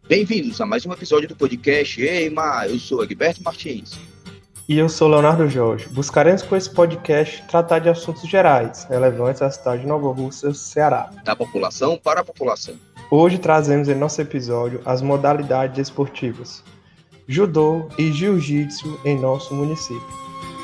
Bem-vindos a mais um episódio do podcast Eima, eu sou Egberto Martins. E eu sou Leonardo Jorge. Buscaremos com esse podcast tratar de assuntos gerais, relevantes à cidade de Nova Russas, Ceará. Da população para a população. Hoje trazemos em nosso episódio as modalidades esportivas, judô e jiu-jitsu em nosso município.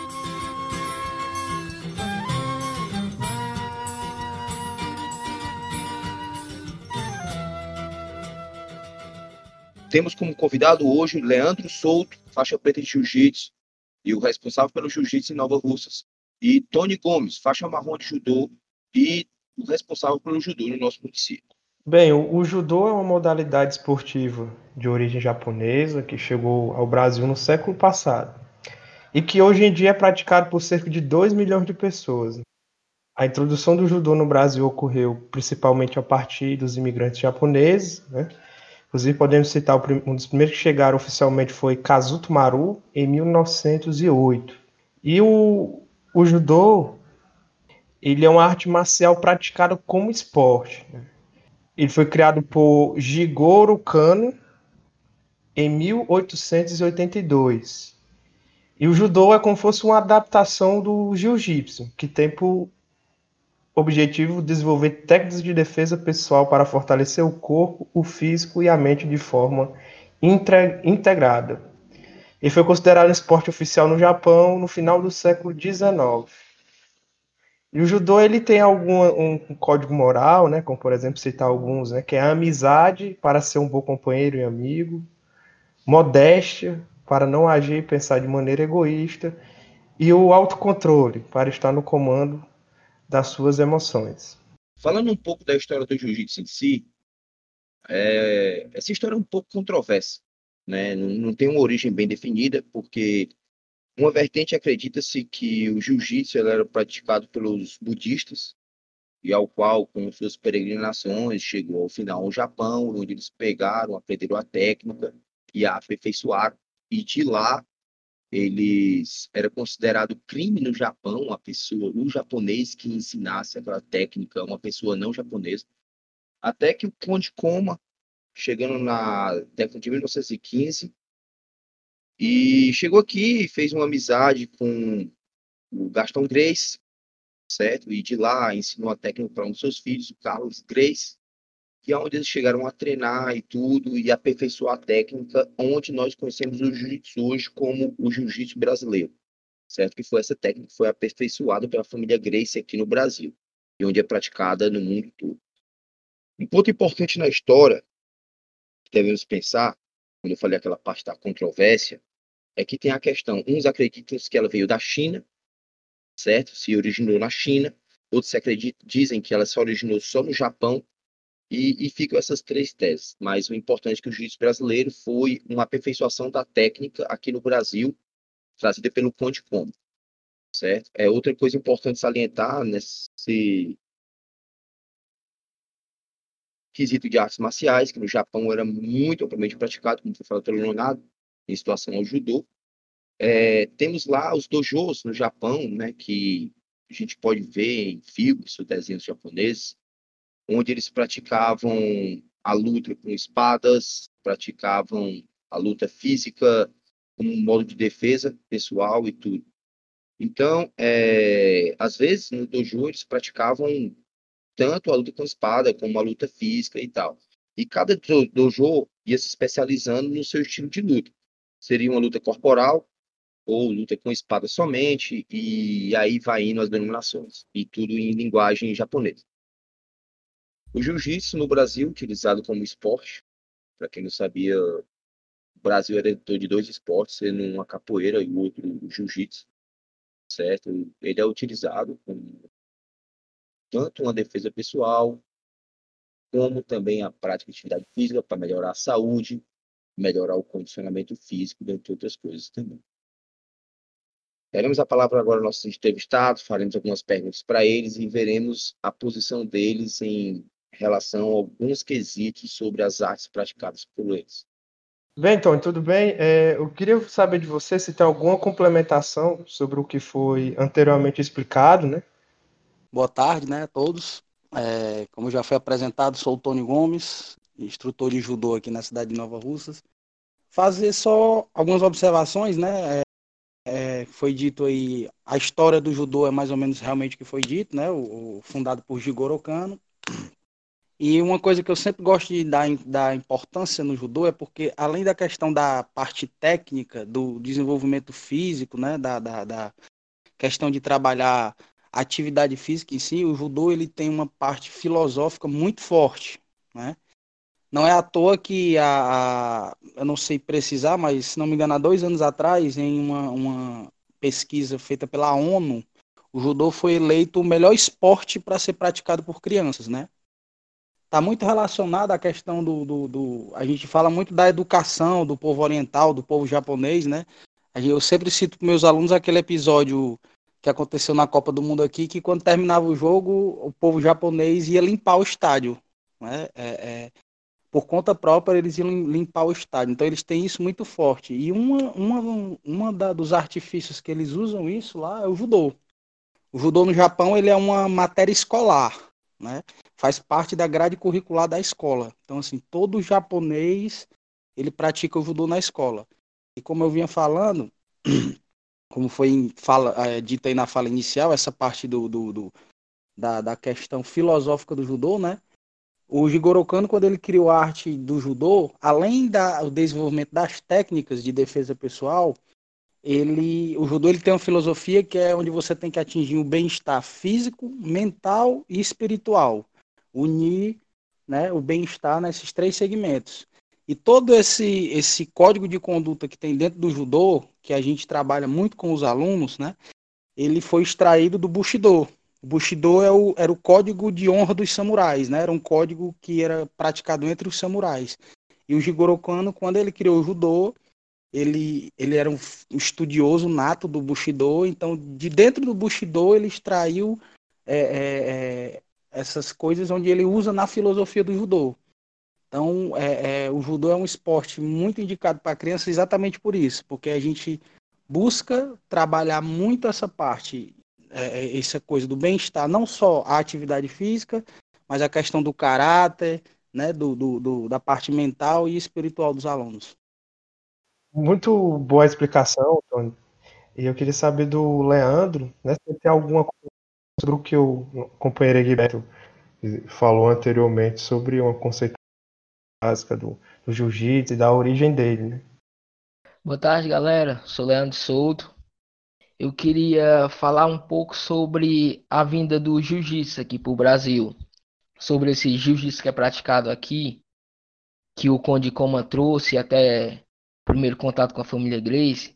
Temos como convidado hoje Leandro Souto, faixa preta de jiu-jitsu, e o responsável pelo jiu-jitsu em Nova Russas. E Tony Gomes, faixa marrom de judô, e o responsável pelo judô no nosso município. Bem, o judô é uma modalidade esportiva de origem japonesa que chegou ao Brasil no século passado e que hoje em dia é praticado por cerca de 2 milhões de pessoas. A introdução do judô no Brasil ocorreu principalmente a partir dos imigrantes japoneses, né? Inclusive podemos citar um dos primeiros que chegaram oficialmente foi Kazuto Maru, em 1908. E o judô, ele é uma arte marcial praticada como esporte, né? Ele foi criado por Jigoro Kano em 1882. E o judô é como se fosse uma adaptação do jiu-jitsu, que tem por objetivo desenvolver técnicas de defesa pessoal para fortalecer o corpo, o físico e a mente de forma integrada. Ele foi considerado um esporte oficial no Japão no final do século XIX. E o judô ele tem um código moral, né, como por exemplo citar alguns, né, que é a amizade para ser um bom companheiro e amigo, modéstia para não agir e pensar de maneira egoísta e o autocontrole para estar no comando das suas emoções. Falando um pouco da história do jiu-jitsu em si, essa história é um pouco controversa, né? Não tem uma origem bem definida, porque uma vertente acredita-se que o jiu-jitsu era praticado pelos budistas, e ao qual, com suas peregrinações, chegou ao final ao Japão, onde eles pegaram, aprenderam a técnica e a aperfeiçoaram. E de lá, eles era considerado crime no Japão o japonês que ensinasse aquela técnica a uma pessoa não japonesa. Até que o Conde Koma, chegando na década de 1915, e chegou aqui, fez uma amizade com o Gaston Grace, certo? E de lá ensinou a técnica para um dos seus filhos, o Carlos Grace, que é onde eles chegaram a treinar e tudo, e aperfeiçoar a técnica, onde nós conhecemos o jiu-jitsu hoje como o jiu-jitsu brasileiro, certo? Que foi essa técnica que foi aperfeiçoada pela família Gracie aqui no Brasil, e onde é praticada no mundo todo. Um ponto importante na história, que devemos pensar, quando eu falei aquela parte da controvérsia, é que tem a questão, uns acreditam que ela veio da China, certo? Se originou na China, outros dizem que ela se originou só no Japão, e ficam essas três teses. Mas o importante é que o jiu-jitsu brasileiro foi uma aperfeiçoação da técnica aqui no Brasil, trazida pelo Conde Koma, certo? Outra coisa importante salientar nesse quesito de artes marciais, que no Japão era muito amplamente praticado, como foi falado pelo Leonardo, em situação ao judô. Temos lá os dojos no Japão, né, que a gente pode ver em filmes ou desenhos japoneses, onde eles praticavam a luta com espadas, praticavam a luta física como um modo de defesa pessoal e tudo. Então, às vezes, no dojo, eles praticavam tanto a luta com espada como a luta física e tal. E cada dojo ia se especializando no seu estilo de luta. Seria uma luta corporal ou luta com espada somente, e aí vai indo as denominações, e tudo em linguagem japonesa. O jiu-jitsu no Brasil, utilizado como esporte, para quem não sabia, o Brasil era de dois esportes, sendo uma capoeira e o outro o jiu-jitsu, certo? Ele é utilizado como tanto uma defesa pessoal, como também a prática de atividade física para melhorar a saúde, melhorar o condicionamento físico, dentre outras coisas também. Teremos a palavra agora aos nossos entrevistados, faremos algumas perguntas para eles e veremos a posição deles em relação a alguns quesitos sobre as artes praticadas por eles. Bem, Tony, tudo bem? Eu queria saber de você se tem alguma complementação sobre o que foi anteriormente explicado, né? Boa tarde, né, a todos. Como já foi apresentado, sou o Tony Gomes instrutor de judô aqui na cidade de Nova Russas, fazer só algumas observações, né? Foi dito aí, a história do judô é mais ou menos realmente o que foi dito, né? O fundado por Jigoro Kano. E uma coisa que eu sempre gosto de dar importância no judô é porque, além da questão da parte técnica, do desenvolvimento físico, né? Da questão de trabalhar a atividade física em si, o judô ele tem uma parte filosófica muito forte, né? Não é à toa que eu não sei precisar, mas se não me engano, há 2 anos atrás, em uma pesquisa feita pela ONU, o judô foi eleito o melhor esporte para ser praticado por crianças, né? Está muito relacionado à questão a gente fala muito da educação do povo oriental, do povo japonês, né? Eu sempre cito para meus alunos aquele episódio que aconteceu na Copa do Mundo aqui, que quando terminava o jogo, o povo japonês ia limpar o estádio, né? Por conta própria, eles iam limpar o estádio. Então, eles têm isso muito forte. E dos artifícios que eles usam isso lá é o judô. O judô no Japão, ele é uma matéria escolar, né? Faz parte da grade curricular da escola. Então, assim, todo japonês, ele pratica o judô na escola. E como eu vinha falando, como foi dito aí na fala inicial, essa parte da questão filosófica do judô, né? O Jigoro Kano, quando ele criou a arte do judô, além do desenvolvimento das técnicas de defesa pessoal, o judô ele tem uma filosofia que é onde você tem que atingir o bem-estar físico, mental e espiritual. Unir, né, o bem-estar nesses 3 segmentos. E todo esse código de conduta que tem dentro do judô, que a gente trabalha muito com os alunos, né, ele foi extraído do Bushido. O Bushido era o código de honra dos samurais, né? Era um código que era praticado entre os samurais. E o Jigoro Kano, quando ele criou o judô, ele era um estudioso nato do Bushido, então de dentro do Bushido ele extraiu é, é, essas coisas onde ele usa na filosofia do judô. Então, o judô é um esporte muito indicado para crianças exatamente por isso, porque a gente busca trabalhar muito essa parte, essa coisa do bem-estar, não só a atividade física, mas a questão do caráter, né, da parte mental e espiritual dos alunos. Muito boa explicação, Tony. E eu queria saber do Leandro, né, se tem alguma coisa sobre o que o companheiro Egberto falou anteriormente sobre uma conceito básica do jiu-jitsu e da origem dele, né? Boa tarde, galera. Sou Leandro Souto. Eu queria falar um pouco sobre a vinda do jiu-jitsu aqui para o Brasil. Sobre esse jiu-jitsu que é praticado aqui, que o Conde Coma trouxe até primeiro contato com a família Gracie.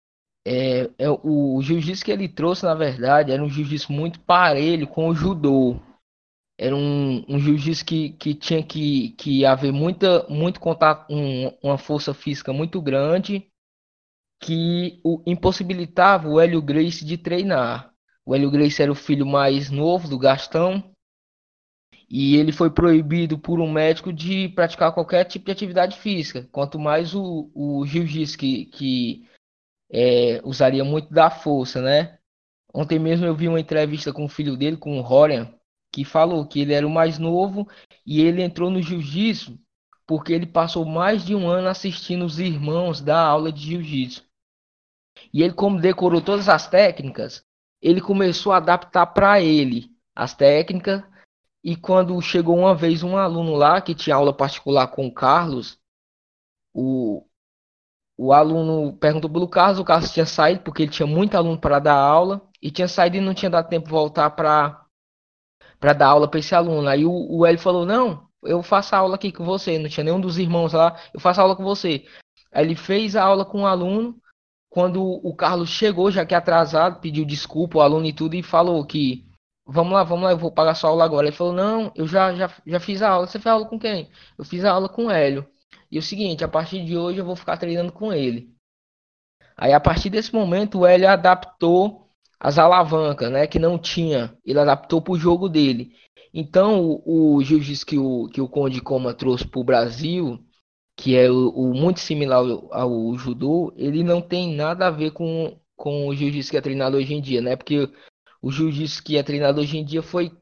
O jiu-jitsu que ele trouxe, na verdade, era um jiu-jitsu muito parelho com o judô. Era um jiu-jitsu que tinha que haver muito contato, uma força física muito grande que impossibilitava o Hélio Gracie de treinar. O Hélio Gracie era o filho mais novo do Gastão e ele foi proibido por um médico de praticar qualquer tipo de atividade física, quanto mais o jiu-jitsu que usaria muito da força, né? Ontem mesmo eu vi uma entrevista com o filho dele, com o Rorian, que falou que ele era o mais novo e ele entrou no jiu-jitsu porque ele passou mais de um ano assistindo os irmãos dar aula de jiu-jitsu. E ele, como decorou todas as técnicas, ele começou a adaptar para ele as técnicas. E quando chegou uma vez um aluno lá que tinha aula particular com o Carlos, o, o aluno perguntou pelo Carlos, o Carlos tinha saído porque ele tinha muito aluno para dar aula e tinha saído e não tinha dado tempo de voltar para dar aula para esse aluno. Aí o Hélio falou: Não, eu faço a aula aqui com você. Não tinha nenhum dos irmãos lá, eu faço a aula com você. Aí ele fez a aula com o aluno. Quando o Carlos chegou, já que atrasado, pediu desculpa ao aluno e tudo, e falou que vamos lá, eu vou pagar sua aula agora. Ele falou, não, eu já fiz a aula. Você fez a aula com quem? Eu fiz a aula com o Hélio. E é o seguinte, a partir de hoje eu vou ficar treinando com ele. Aí a partir desse momento o Hélio adaptou as alavancas, né, que não tinha. Ele adaptou para o jogo dele. Então o jiu-jitsu que o Conde Coma trouxe para o Brasil, que é muito similar ao judô, ele não tem nada a ver com o jiu-jitsu que é treinado hoje em dia, né? Porque o jiu-jitsu que é treinado hoje em dia foi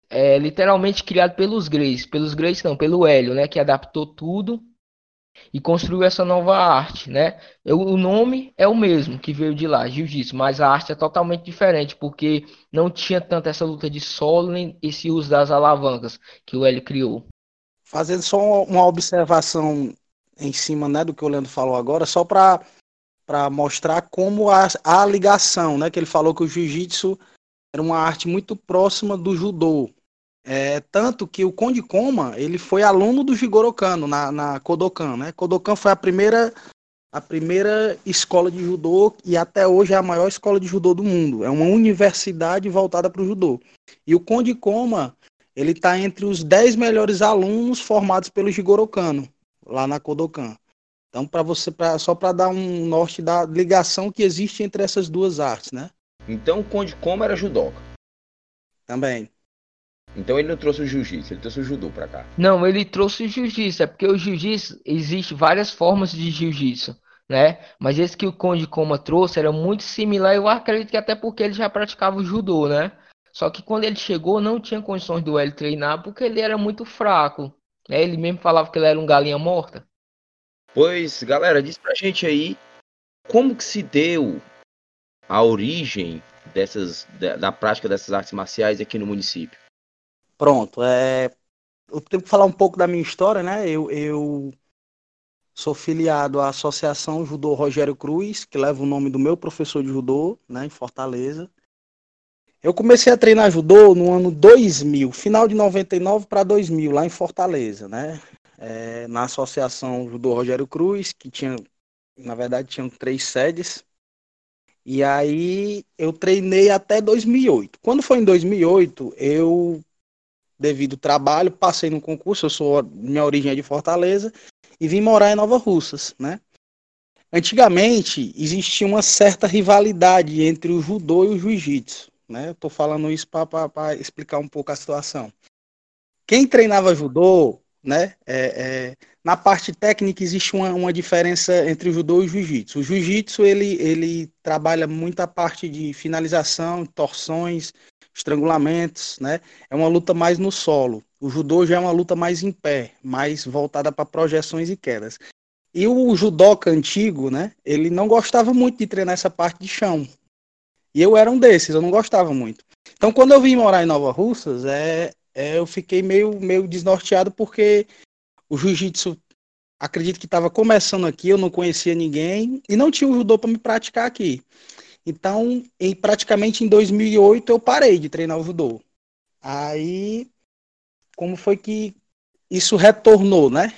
é literalmente criado pelos Greys não, pelo Hélio, né, que adaptou tudo e construiu essa nova arte, né? O nome é o mesmo que veio de lá, Jiu-Jitsu, mas a arte é totalmente diferente, porque não tinha tanto essa luta de solo nem esse uso das alavancas que o Hélio criou. Fazendo só uma observação em cima, né, do que o Leandro falou agora, só para mostrar como a ligação, né, que ele falou que o jiu-jitsu era uma arte muito próxima do judô. Tanto que o Konde Koma, ele foi aluno do Jigoro Kano na Kodokan, né? Kodokan foi a primeira escola de judô e até hoje é a maior escola de judô do mundo. É uma universidade voltada para o judô. E o Konde Koma, ele está entre os 10 melhores alunos formados pelo Jigoro Kano, lá na Kodokan. Então, só para dar um norte da ligação que existe entre essas duas artes, né? Então o Konde Koma era judoca. Também. Então ele não trouxe o jiu-jitsu, ele trouxe o judô pra cá. Não, ele trouxe o jiu-jitsu, é porque o jiu-jitsu, existe várias formas de jiu-jitsu, né? Mas esse que o Konde Koma trouxe era muito similar, eu acredito que até porque ele já praticava o judô, né? Só que quando ele chegou, não tinha condições do Hélio treinar, porque ele era muito fraco, né? Ele mesmo falava que ele era um galinha morta. Pois, galera, diz pra gente aí como que se deu a origem da prática dessas artes marciais aqui no município. Pronto, eu tenho que falar um pouco da minha história, né? Eu sou filiado à Associação Judô Rogério Cruz, que leva o nome do meu professor de judô, né, em Fortaleza. Eu comecei a treinar judô no ano 2000, final de 99 para 2000, lá em Fortaleza, né? Na Associação Judô Rogério Cruz, que tinha, na verdade, tinham 3 sedes. E aí eu treinei até 2008. Quando foi em 2008, devido ao trabalho, passei no concurso, minha origem é de Fortaleza, e vim morar em Nova Russas, né? Antigamente, existia uma certa rivalidade entre o judô e o jiu-jitsu, né? Eu tô falando isso para explicar um pouco a situação. Quem treinava judô, né? Na parte técnica existe uma diferença entre o judô e o jiu-jitsu. O jiu-jitsu ele trabalha muito a parte de finalização, torções, estrangulamentos, né? É uma luta mais no solo. O judô já é uma luta mais em pé, mais voltada para projeções e quedas. E o judoca antigo, né? Ele não gostava muito de treinar essa parte de chão. E eu era um desses, eu não gostava muito. Então, quando eu vim morar em Nova Russas, eu fiquei meio desnorteado porque o jiu-jitsu, acredito que estava começando aqui, eu não conhecia ninguém e não tinha o judô para me praticar aqui. Então, praticamente em 2008 eu parei de treinar o judô. Aí, como foi que isso retornou, né?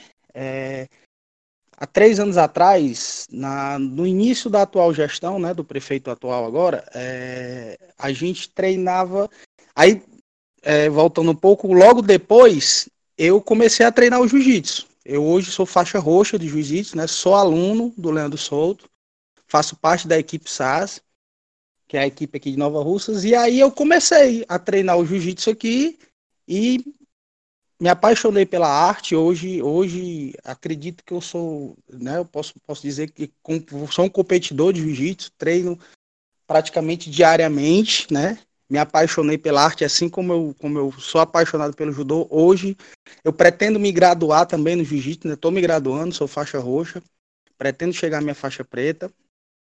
Há 3 anos atrás, no início da atual gestão, né, do prefeito atual agora, a gente treinava. Aí, voltando um pouco, logo depois, eu comecei a treinar o jiu-jitsu. Eu hoje sou faixa roxa de jiu-jitsu, né? Sou aluno do Leandro Souto, faço parte da equipe SAS, que é a equipe aqui de Nova Russas, e aí eu comecei a treinar o jiu-jitsu aqui e me apaixonei pela arte. Hoje acredito que eu sou, né? Eu posso dizer que sou um competidor de jiu-jitsu, treino praticamente diariamente, né? Me apaixonei pela arte, assim como eu sou apaixonado pelo judô. Hoje eu pretendo me graduar também no jiu-jitsu, né? Estou me graduando, sou faixa roxa, pretendo chegar à minha faixa preta.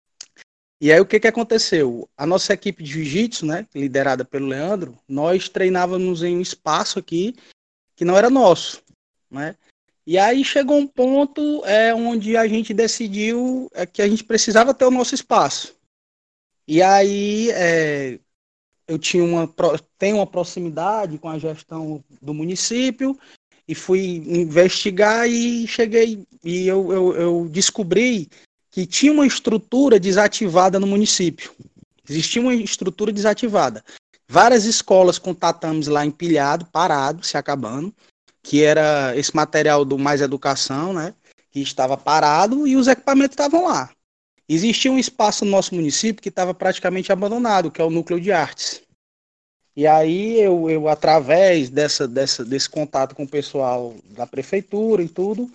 E aí o que aconteceu? A nossa equipe de jiu-jitsu, né, liderada pelo Leandro, nós treinávamos em um espaço aqui que não era nosso, né? E aí chegou um ponto onde a gente decidiu que a gente precisava ter o nosso espaço. E aí eu tenho uma proximidade com a gestão do município e fui investigar e cheguei e eu descobri que tinha uma estrutura desativada no município. Existia uma estrutura desativada. Várias escolas com tatames lá empilhado, parado, se acabando, que era esse material do Mais Educação, né? Que estava parado e os equipamentos estavam lá. Existia um espaço no nosso município que estava praticamente abandonado, que é o Núcleo de Artes. E aí eu através desse contato com o pessoal da prefeitura e tudo,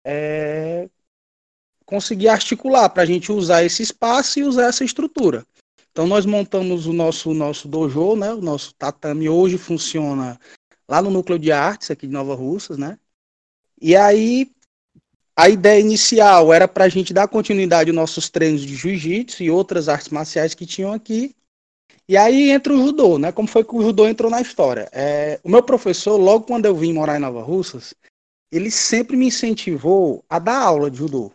consegui articular para a gente usar esse espaço e usar essa estrutura. Então nós montamos o nosso dojo, né? O nosso tatame hoje funciona lá no Núcleo de Artes, aqui de Nova Russas, né? E aí, a ideia inicial era para a gente dar continuidade aos nossos treinos de jiu-jitsu e outras artes marciais que tinham aqui. E aí entra o judô, né? Como foi que o judô entrou na história? O meu professor, logo quando eu vim morar em Nova Russas, ele sempre me incentivou a dar aula de judô.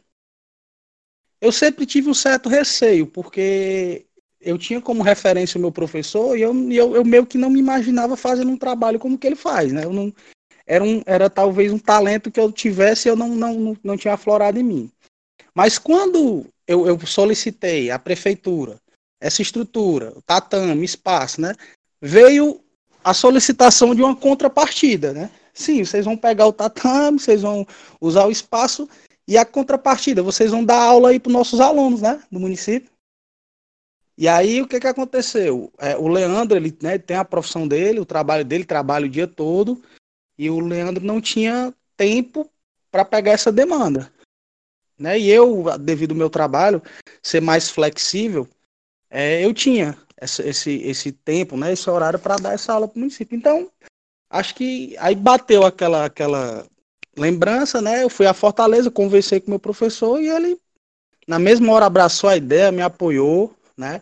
Eu sempre tive um certo receio, porque eu tinha como referência o meu professor e eu meio que não me imaginava fazendo um trabalho como que ele faz, né? Eu não, era talvez um talento que eu tivesse e eu não tinha aflorado em mim. Mas quando eu solicitei à prefeitura essa estrutura, o tatame, espaço, né? Veio a solicitação de uma contrapartida, né? Sim, vocês vão pegar o tatame, vocês vão usar o espaço e a contrapartida, vocês vão dar aula aí para os nossos alunos, né? Do município. E aí o que aconteceu? O Leandro, ele, né, tem a profissão dele, o trabalho dele, trabalha o dia todo, e o Leandro não tinha tempo para pegar essa demanda, né? E eu, devido ao meu trabalho ser mais flexível, eu tinha esse tempo, né, esse horário para dar essa aula para o município. Então, acho que aí bateu aquela lembrança, né? Eu fui a Fortaleza, conversei com o meu professor e ele, na mesma hora, abraçou a ideia, me apoiou, né?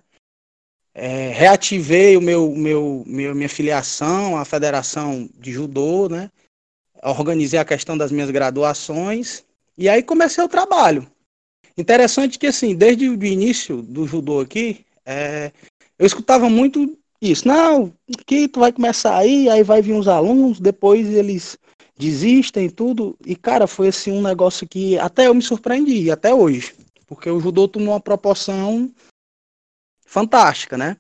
Reativei minha filiação à Federação de Judô, né? Organizei a questão das minhas graduações e aí comecei o trabalho. Interessante que, assim, desde o início do judô aqui, eu escutava muito isso. Não, aqui tu vai começar aí vai vir uns alunos, depois eles desistem e tudo. E, cara, foi, assim, um negócio que até eu me surpreendi, até hoje. Porque o judô tomou uma proporção fantástica, né?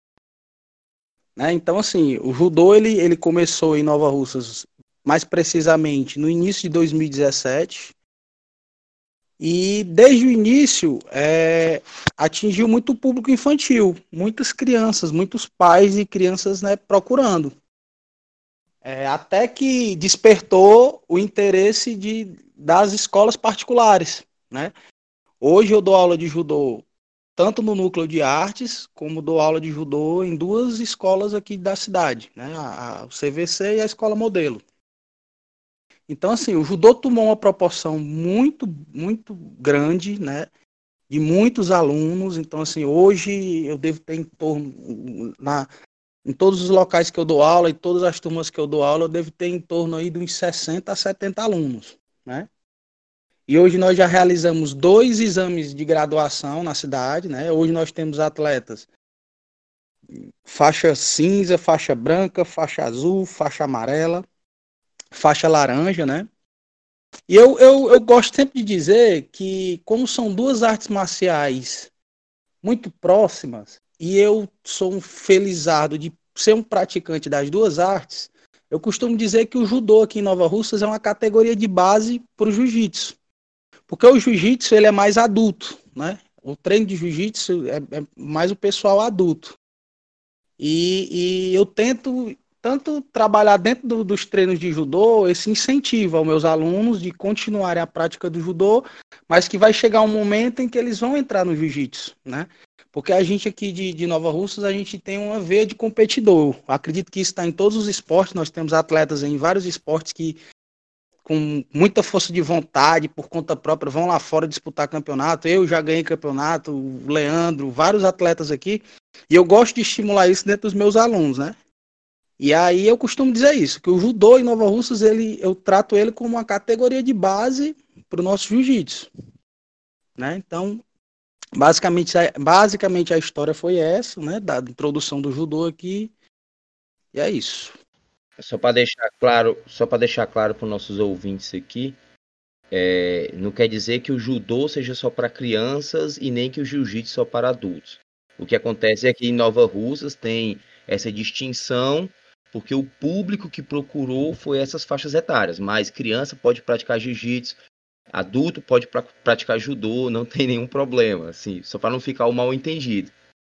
Então, assim, o judô, ele começou em Nova Russas, mais precisamente, no início de 2017. E desde o início atingiu muito o público infantil, muitas crianças, muitos pais e crianças, né, procurando. Até que despertou o interesse das escolas particulares, né? Hoje eu dou aula de judô tanto no Núcleo de Artes, como dou aula de judô em duas escolas aqui da cidade, né? O CVC e a Escola Modelo. Então, assim, o judô tomou uma proporção muito, muito grande, né? De muitos alunos. Então, assim, hoje eu devo ter em torno, em todos os locais que eu dou aula, em todas as turmas que eu dou aula, eu devo ter em torno aí de uns 60 a 70 alunos, né? E hoje nós já realizamos 2 exames de graduação na cidade, né? Hoje nós temos atletas faixa cinza, faixa branca, faixa azul, faixa amarela, faixa laranja, né? E eu gosto sempre de dizer que, como são duas artes marciais muito próximas, e eu sou um felizardo de ser um praticante das duas artes, eu costumo dizer que o judô aqui em Nova Russas é uma categoria de base para o jiu-jitsu. Porque o jiu-jitsu ele é mais adulto, né? O treino de jiu-jitsu é mais o pessoal adulto. E eu tento tanto trabalhar dentro dos treinos de judô, esse incentivo aos meus alunos de continuarem a prática do judô, mas que vai chegar um momento em que eles vão entrar no jiu-jitsu, né? Porque a gente aqui de Nova Russas, a gente tem uma veia de competidor. Acredito que isso está em todos os esportes, nós temos atletas em vários esportes que com muita força de vontade, por conta própria, vão lá fora disputar campeonato. Eu já ganhei campeonato, o Leandro, vários atletas aqui, e eu gosto de estimular isso dentro dos meus alunos, né? E aí eu costumo dizer isso, que o judô em Nova Russas, eu trato ele como uma categoria de base para o nosso jiu-jitsu, né? Então, basicamente a história foi essa, né? Da introdução do judô aqui, e é isso. Só para deixar claro para os nossos ouvintes aqui, não quer dizer que o judô seja só para crianças e nem que o jiu-jitsu só para adultos. O que acontece é que em Nova Russas tem essa distinção, porque o público que procurou foi essas faixas etárias, mas criança pode praticar jiu-jitsu, adulto pode praticar judô, não tem nenhum problema, assim, só para não ficar o mal entendido.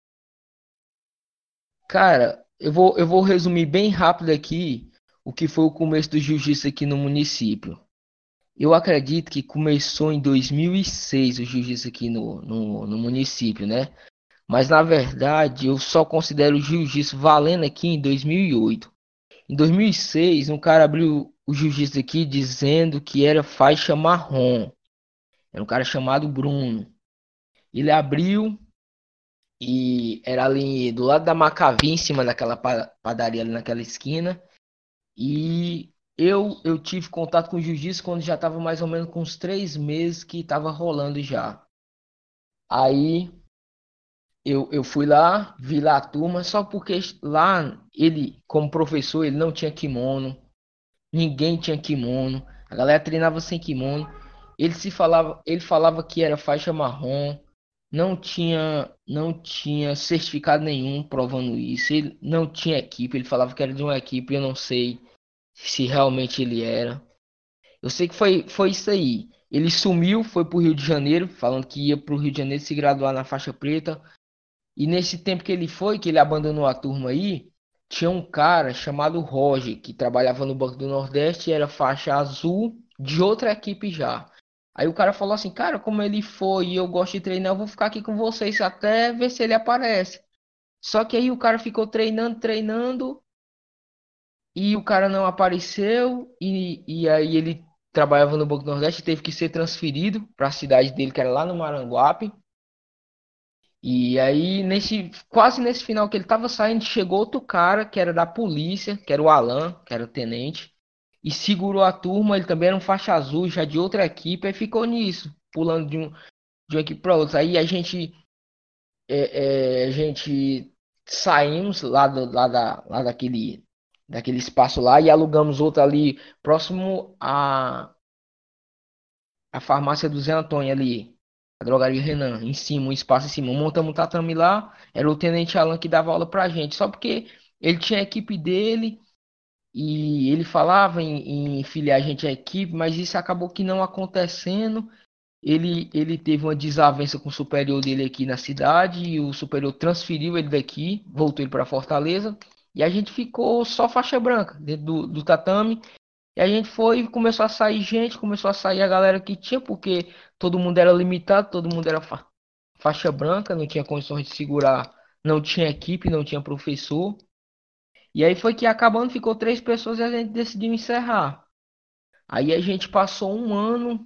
Cara, eu vou resumir bem rápido aqui o que foi o começo do jiu-jitsu aqui no município. Eu acredito que começou em 2006 o jiu-jitsu aqui no município, né? Mas na verdade eu só considero o jiu-jitsu valendo aqui em 2008. Em 2006, um cara abriu o jiu-jitsu aqui dizendo que era faixa marrom. Era um cara chamado Bruno. Ele abriu e era ali do lado da Macavi, em cima daquela padaria ali naquela esquina. E eu tive contato com o jiu-jitsu quando já estava mais ou menos com uns 3 meses que estava rolando já. Aí eu fui lá, vi lá a turma, só porque lá ele, como professor, ele não tinha kimono, ninguém tinha kimono, a galera treinava sem kimono. Ele falava que era faixa marrom, não tinha certificado nenhum provando isso. Ele não tinha equipe, ele falava que era de uma equipe, eu não sei se realmente ele era. Eu sei que foi isso aí. Ele sumiu, foi pro Rio de Janeiro, falando que ia pro Rio de Janeiro se graduar na faixa preta. E nesse tempo que ele foi, que ele abandonou a turma aí, tinha um cara chamado Roger, que trabalhava no Banco do Nordeste e era faixa azul de outra equipe já. Aí o cara falou assim, cara, como ele foi e eu gosto de treinar, eu vou ficar aqui com vocês até ver se ele aparece. Só que aí o cara ficou treinando, treinando, e o cara não apareceu, e aí ele trabalhava no Banco do Nordeste, teve que ser transferido para a cidade dele, que era lá no Maranguape. E aí, quase nesse final que ele tava saindo, chegou outro cara que era da polícia, que era o Alan, que era o tenente, e segurou a turma. Ele também era um faixa azul, já de outra equipe, e ficou nisso, pulando de uma equipe para outra. Aí a gente saímos lá daquele espaço lá e alugamos outro ali, próximo à farmácia do Zé Antônio ali. A drogaria Renan, em cima, um espaço em cima. Montamos um tatame lá, era o Tenente Alan que dava aula pra gente. Só porque ele tinha a equipe dele e ele falava em filiar a gente à equipe, mas isso acabou que não acontecendo. Ele teve uma desavença com o superior dele aqui na cidade e o superior transferiu ele daqui, voltou ele para Fortaleza. E a gente ficou só faixa branca dentro do tatame. E a gente foi e começou a sair gente, começou a sair a galera que tinha, porque todo mundo era limitado, todo mundo era faixa branca, não tinha condições de segurar, não tinha equipe, não tinha professor. E aí foi que acabando, ficou 3 pessoas e a gente decidiu encerrar. Aí a gente passou um ano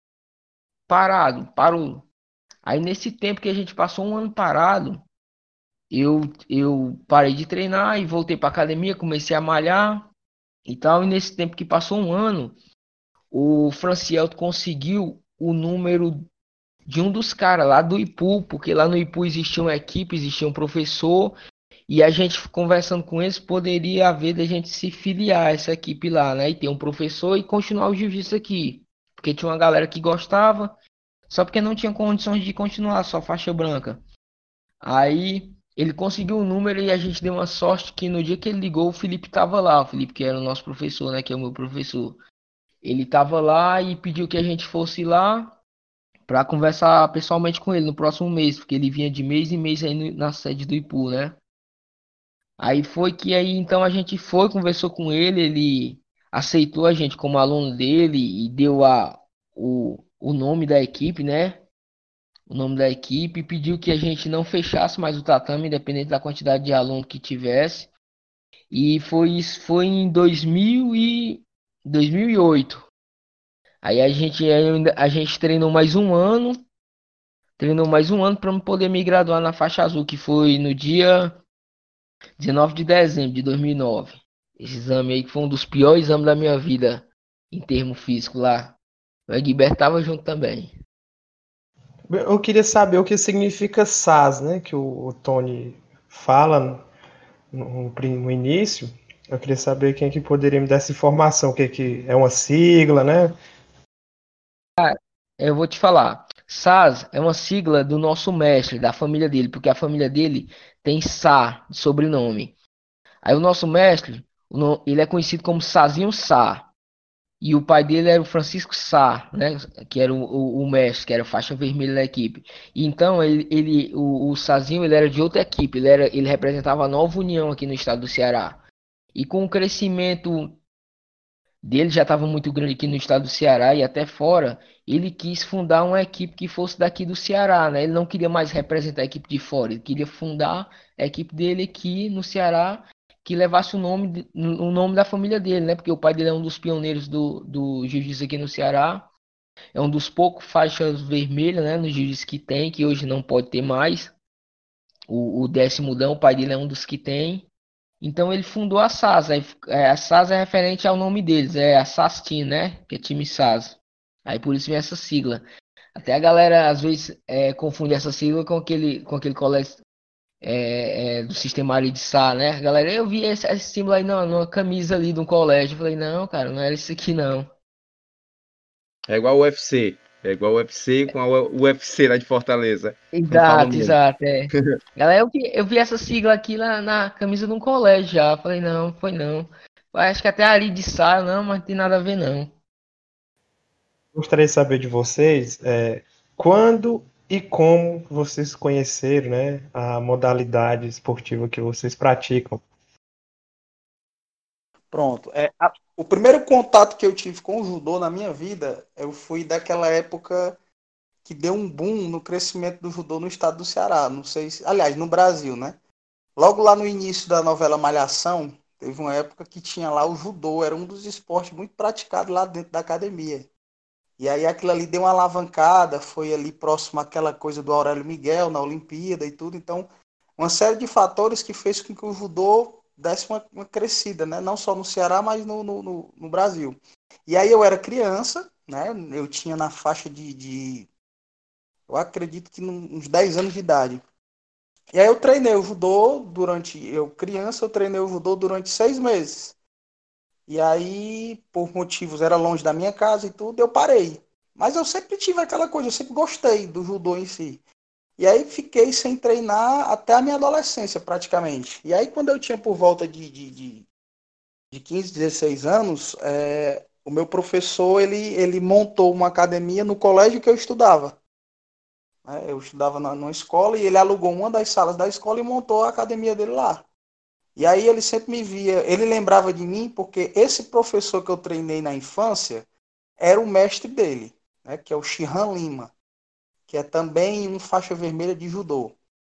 parou. Aí nesse tempo que a gente passou um ano parado, eu parei de treinar e voltei para academia, comecei a malhar e tal. E nesse tempo que passou um ano, o Franciel conseguiu o número de um dos caras lá do Ipu, porque lá no Ipu existia uma equipe, existia um professor, e a gente conversando com eles, poderia haver da gente se filiar a essa equipe lá, né? E ter um professor e continuar o jiu-jitsu aqui. Porque tinha uma galera que gostava, só porque não tinha condições de continuar, só faixa branca. Aí ele conseguiu o número e a gente deu uma sorte que no dia que ele ligou, o Felipe tava lá, o Felipe que era o nosso professor, né? Que é o meu professor. Ele tava lá e pediu que a gente fosse lá para conversar pessoalmente com ele no próximo mês, porque ele vinha de mês em mês aí na sede do Ipu, né? Aí foi que aí então a gente foi, conversou com ele, ele aceitou a gente como aluno dele e deu o nome da equipe, né? O nome da equipe e pediu que a gente não fechasse mais o tatame, independente da quantidade de aluno que tivesse. E foi em 2008. Aí a gente treinou mais um ano para poder me graduar na faixa azul, que foi no dia 19 de dezembro de 2009. Esse exame aí que foi um dos piores exames da minha vida em termo físico lá. O Egberto tava junto também. Eu queria saber o que significa SAS, né? Que o Tony fala no início. Eu queria saber quem é que poderia me dar essa informação, o que é uma sigla, né? Eu vou te falar. SAS é uma sigla do nosso mestre, da família dele, porque a família dele tem Sá de sobrenome. Aí o nosso mestre, ele é conhecido como Sazinho Sá. E o pai dele era o Francisco Sá, né? Que era o mestre, que era faixa vermelha da equipe. E então o Sazinho ele era de outra equipe, ele representava a Nova União aqui no estado do Ceará. E com o crescimento dele já estava muito grande aqui no estado do Ceará e até fora, ele quis fundar uma equipe que fosse daqui do Ceará, né? Ele não queria mais representar a equipe de fora, ele queria fundar a equipe dele aqui no Ceará, que levasse o nome da família dele, né? Porque o pai dele é um dos pioneiros do jiu-jitsu aqui no Ceará. É um dos poucos faixas vermelhas, né? No jiu-jitsu que tem, que hoje não pode ter mais. O décimo dan, o pai dele é um dos que tem. Então ele fundou a SAS. A SAS é referente ao nome deles, é a SAS Team, né? Que é time SAS. Aí por isso vem essa sigla. Até a galera às vezes confunde essa sigla com aquele colégio do sistema ali de SA, né? Galera, eu vi esse símbolo aí numa camisa ali de um colégio. Eu falei, não, cara, não era isso aqui não. É igual o UFC. É igual o UFC com a UFC lá de Fortaleza. Não fala o Exato, nome. exato, é. Galera, eu vi essa sigla aqui na camisa de um colégio já. Falei, não, foi não. Acho que até ali de SA, não, mas não tem nada a ver não. Gostaria de saber de vocês quando e como vocês conheceram, né, a modalidade esportiva que vocês praticam. Pronto. O primeiro contato que eu tive com o judô na minha vida, eu fui daquela época que deu um boom no crescimento do judô no estado do Ceará. Não sei se, aliás, no Brasil, né? Logo lá no início da novela Malhação, teve uma época que tinha lá o judô, era um dos esportes muito praticados lá dentro da academia. E aí aquilo ali deu uma alavancada, foi ali próximo àquela coisa do Aurélio Miguel na Olimpíada e tudo. Então, uma série de fatores que fez com que o judô desse uma crescida, né? Não só no Ceará, mas no Brasil. E aí eu era criança, né? Eu tinha na faixa eu acredito que uns 10 anos de idade. E aí eu treinei o judô criança, eu treinei o judô durante 6 meses. E aí, por motivos, era longe da minha casa e tudo, eu parei. Mas eu sempre tive aquela coisa, eu sempre gostei do judô em si. E aí fiquei sem treinar até a minha adolescência, praticamente. E aí, quando eu tinha por volta de 15, 16 anos, o meu professor, ele montou uma academia no colégio que eu estudava. Eu estudava numa escola e ele alugou uma das salas da escola e montou a academia dele lá. E aí ele sempre me via, ele lembrava de mim porque esse professor que eu treinei na infância era o mestre dele, né, que é o Shihan Lima, que é também um faixa vermelha de judô.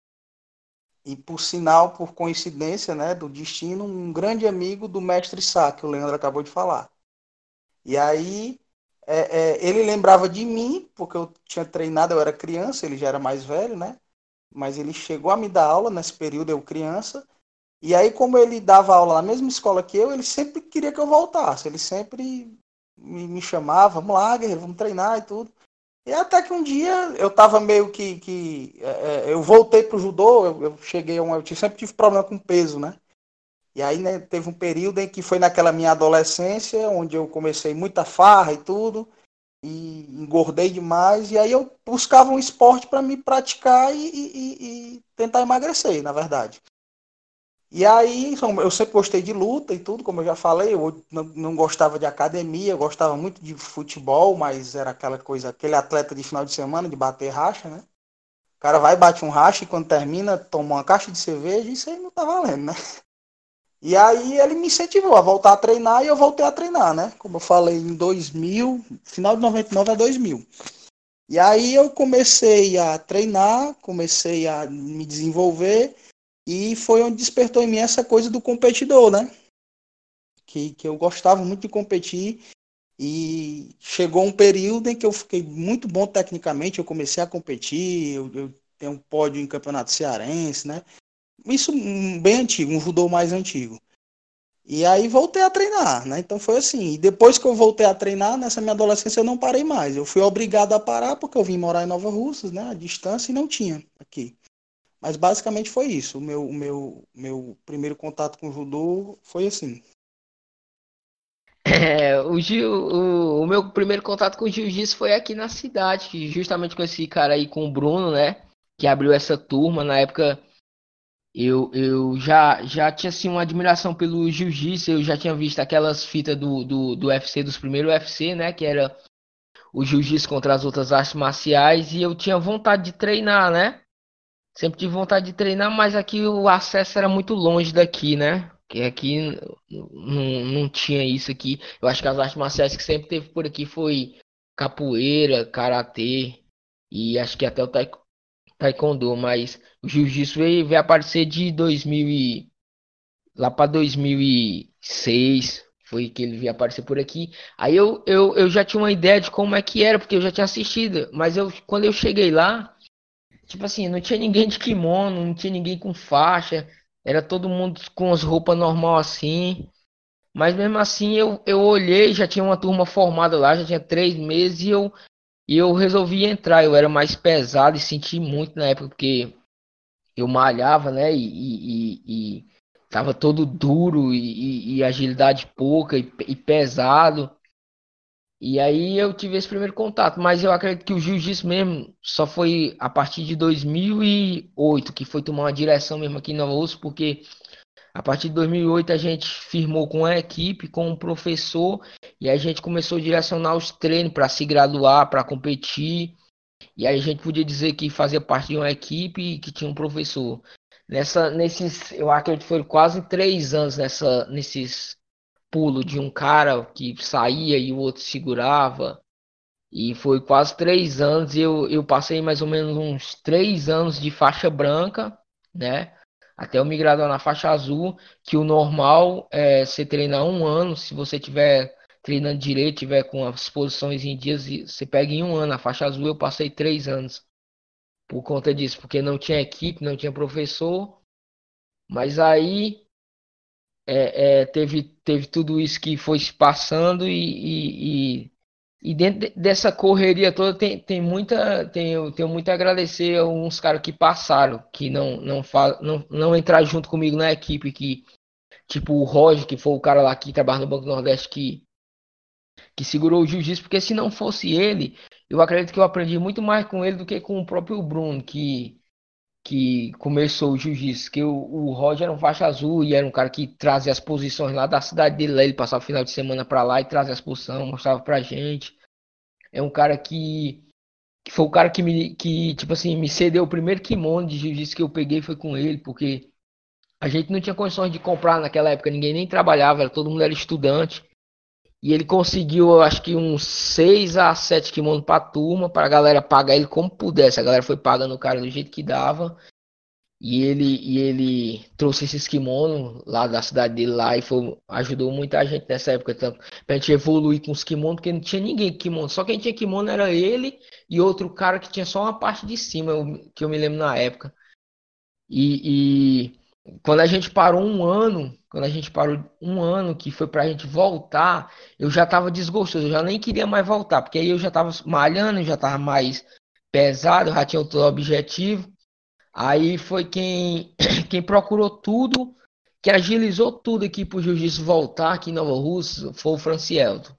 E por sinal, por coincidência, né, do destino, um grande amigo do mestre Sá, que o Leandro acabou de falar. E aí ele lembrava de mim, porque eu tinha treinado, eu era criança, ele já era mais velho, né? Mas ele chegou a me dar aula nesse período, eu criança. E aí, como ele dava aula na mesma escola que eu, ele sempre queria que eu voltasse. Ele sempre me chamava, vamos lá, guerreiro, vamos treinar e tudo. E até que um dia eu tava meio eu voltei pro judô, eu cheguei sempre tive problema com peso, né? E aí, né, teve um período em que foi naquela minha adolescência, onde eu comecei muita farra e tudo, e engordei demais, e aí eu buscava um esporte para me praticar e tentar emagrecer, na verdade. E aí, eu sempre gostei de luta e tudo, como eu já falei, eu não gostava de academia, eu gostava muito de futebol, mas era aquela coisa, aquele atleta de final de semana, de bater racha, né? O cara vai, bate um racha e quando termina, toma uma caixa de cerveja, isso aí não tá valendo, né? E aí ele me incentivou a voltar a treinar e eu voltei a treinar, né? Como eu falei, em 2000, final de 99 a 2000. E aí eu comecei a treinar, comecei a me desenvolver e foi onde despertou em mim essa coisa do competidor, né? Que eu gostava muito de competir e chegou um período em que eu fiquei muito bom tecnicamente, eu comecei a competir, eu tenho um pódio em campeonato cearense, né? Isso bem antigo, um judô mais antigo. E aí voltei a treinar, né? Então foi assim. E depois que eu voltei a treinar, nessa minha adolescência eu não parei mais. Eu fui obrigado a parar porque eu vim morar em Nova Russas, né? A distância e não tinha aqui. Mas basicamente foi isso. O meu primeiro contato com o judô foi assim. O meu primeiro contato com o jiu-jitsu foi aqui na cidade, que justamente com esse cara aí, com o Bruno, né? Que abriu essa turma. Na época eu já tinha assim, uma admiração pelo jiu-jitsu, eu já tinha visto aquelas fitas do UFC, dos primeiros UFC, né? Que era o jiu-jitsu contra as outras artes marciais, e eu tinha vontade de treinar, né? Sempre tive vontade de treinar, mas aqui o acesso era muito longe daqui, né? Que aqui não tinha isso aqui. Eu acho que as artes marciais que sempre teve por aqui foi capoeira, karatê e acho que até o taekwondo, mas o jiu-jitsu veio aparecer de lá para 2006, foi que ele veio aparecer por aqui. Aí eu já tinha uma ideia de como é que era, porque eu já tinha assistido. Mas quando eu cheguei lá, tipo assim, não tinha ninguém de kimono, não tinha ninguém com faixa. Era todo mundo com as roupas normal assim. Mas mesmo assim eu olhei, já tinha uma turma formada lá, já tinha 3 meses e eu resolvi entrar. Eu era mais pesado e senti muito na época, porque eu malhava, né? E tava todo duro e agilidade pouca e pesado. E aí eu tive esse primeiro contato, mas eu acredito que o jiu-jitsu mesmo só foi a partir de 2008 que foi tomar uma direção mesmo aqui em Nova Rússia, porque a partir de 2008 a gente firmou com a equipe, com o professor, e a gente começou a direcionar os treinos para se graduar, para competir. E aí a gente podia dizer que fazia parte de uma equipe e que tinha um professor. Eu acredito que foram quase 3 anos nesses pulos de um cara que saía e o outro segurava. E foi quase 3 anos. Eu passei mais ou menos uns 3 anos de faixa branca, né? Até eu me graduar na faixa azul, que o normal é você treinar 1 ano. Se você tiver treinando direito, tiver com as posições em dias, você pega em 1 ano. A faixa azul eu passei 3 anos por conta disso, porque não tinha equipe, não tinha professor. Mas aí teve tudo isso que foi se passando e dentro dessa correria toda eu tenho muito a agradecer a uns caras que passaram, que não entraram junto comigo na equipe, que tipo o Roger, que foi o cara lá que trabalha no Banco do Nordeste, que segurou o jiu-jitsu, porque se não fosse ele, eu acredito que eu aprendi muito mais com ele do que com o próprio Bruno, que começou o jiu-jitsu, que o Roger era um faixa azul e era um cara que trazia as posições lá da cidade dele, lá ele passava o final de semana pra lá e trazia as posições, mostrava pra gente. É um cara que foi o cara que tipo assim, me cedeu o primeiro kimono de jiu-jitsu que eu peguei foi com ele, porque a gente não tinha condições de comprar naquela época, ninguém nem trabalhava, todo mundo era estudante. E ele conseguiu, eu acho que uns 6 a 7 kimonos pra turma, pra galera pagar ele como pudesse. A galera foi pagando o cara do jeito que dava. E ele trouxe esses kimonos lá da cidade dele lá e ajudou muita gente nessa época. Então, pra gente evoluir com os kimonos, porque não tinha ninguém com kimono. Só quem tinha kimono era ele e outro cara que tinha só uma parte de cima, que eu me lembro na época. E quando a gente parou 1 ano, que foi pra gente voltar, eu já tava desgostoso, eu já nem queria mais voltar, porque aí eu já tava malhando, já tava mais pesado, já tinha outro objetivo. Aí foi quem procurou tudo, que agilizou tudo aqui pro jiu-jitsu voltar aqui em Nova Rússia, foi o Francielto.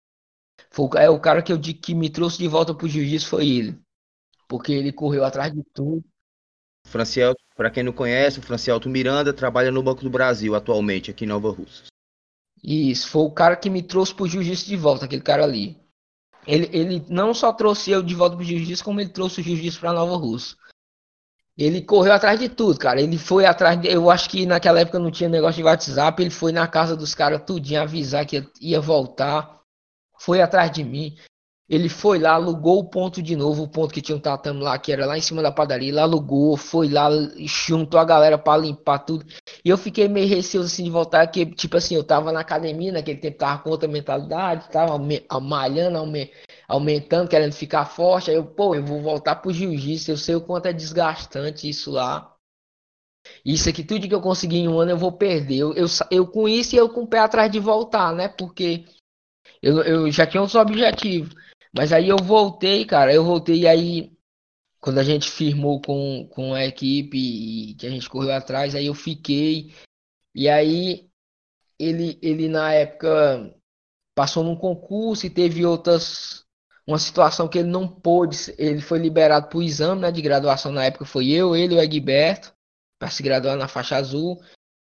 É o cara que eu digo que me trouxe de volta pro jiu-jitsu foi ele. Porque ele correu atrás de tudo. Francielto, para quem não conhece, o Francielto Miranda trabalha no Banco do Brasil atualmente, aqui em Nova Russas. Isso, foi o cara que me trouxe pro jiu-jitsu de volta, aquele cara ali. Ele não só trouxe eu de volta pro jiu-jitsu, como ele trouxe o jiu-jitsu pra Nova Rússia. Ele correu atrás de tudo, cara. Ele foi atrás eu acho que naquela época não tinha negócio de WhatsApp. Ele foi na casa dos caras tudinho avisar que ia voltar. Foi atrás de mim. Ele foi lá, alugou o ponto de novo, o ponto que tinha um tatame lá, que era lá em cima da padaria. Ele alugou, foi lá, juntou a galera pra limpar tudo. E eu fiquei meio receoso assim de voltar, porque, tipo assim, eu tava na academia, naquele tempo tava com outra mentalidade, tava malhando, aumentando, querendo ficar forte. Aí eu vou voltar pro jiu-jitsu, eu sei o quanto é desgastante isso lá. Isso aqui, tudo que eu consegui em 1 ano eu vou perder. Eu com isso e eu com o pé atrás de voltar, né? Porque eu já tinha outros objetivos. Mas aí eu voltei, cara. Eu voltei e aí, quando a gente firmou com a equipe e que a gente correu atrás, aí eu fiquei. E aí ele na época passou num concurso e teve outras. Uma situação que ele não pôde. Ele foi liberado para o exame, né, de graduação. Na época foi eu, ele e o Egberto, para se graduar na faixa azul.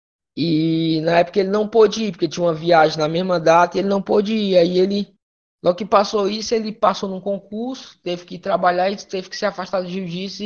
E na época ele não pôde ir, porque tinha uma viagem na mesma data e ele não pôde ir. Aí ele, logo que passou isso, ele passou num concurso, teve que trabalhar e teve que se afastar do jiu-jitsu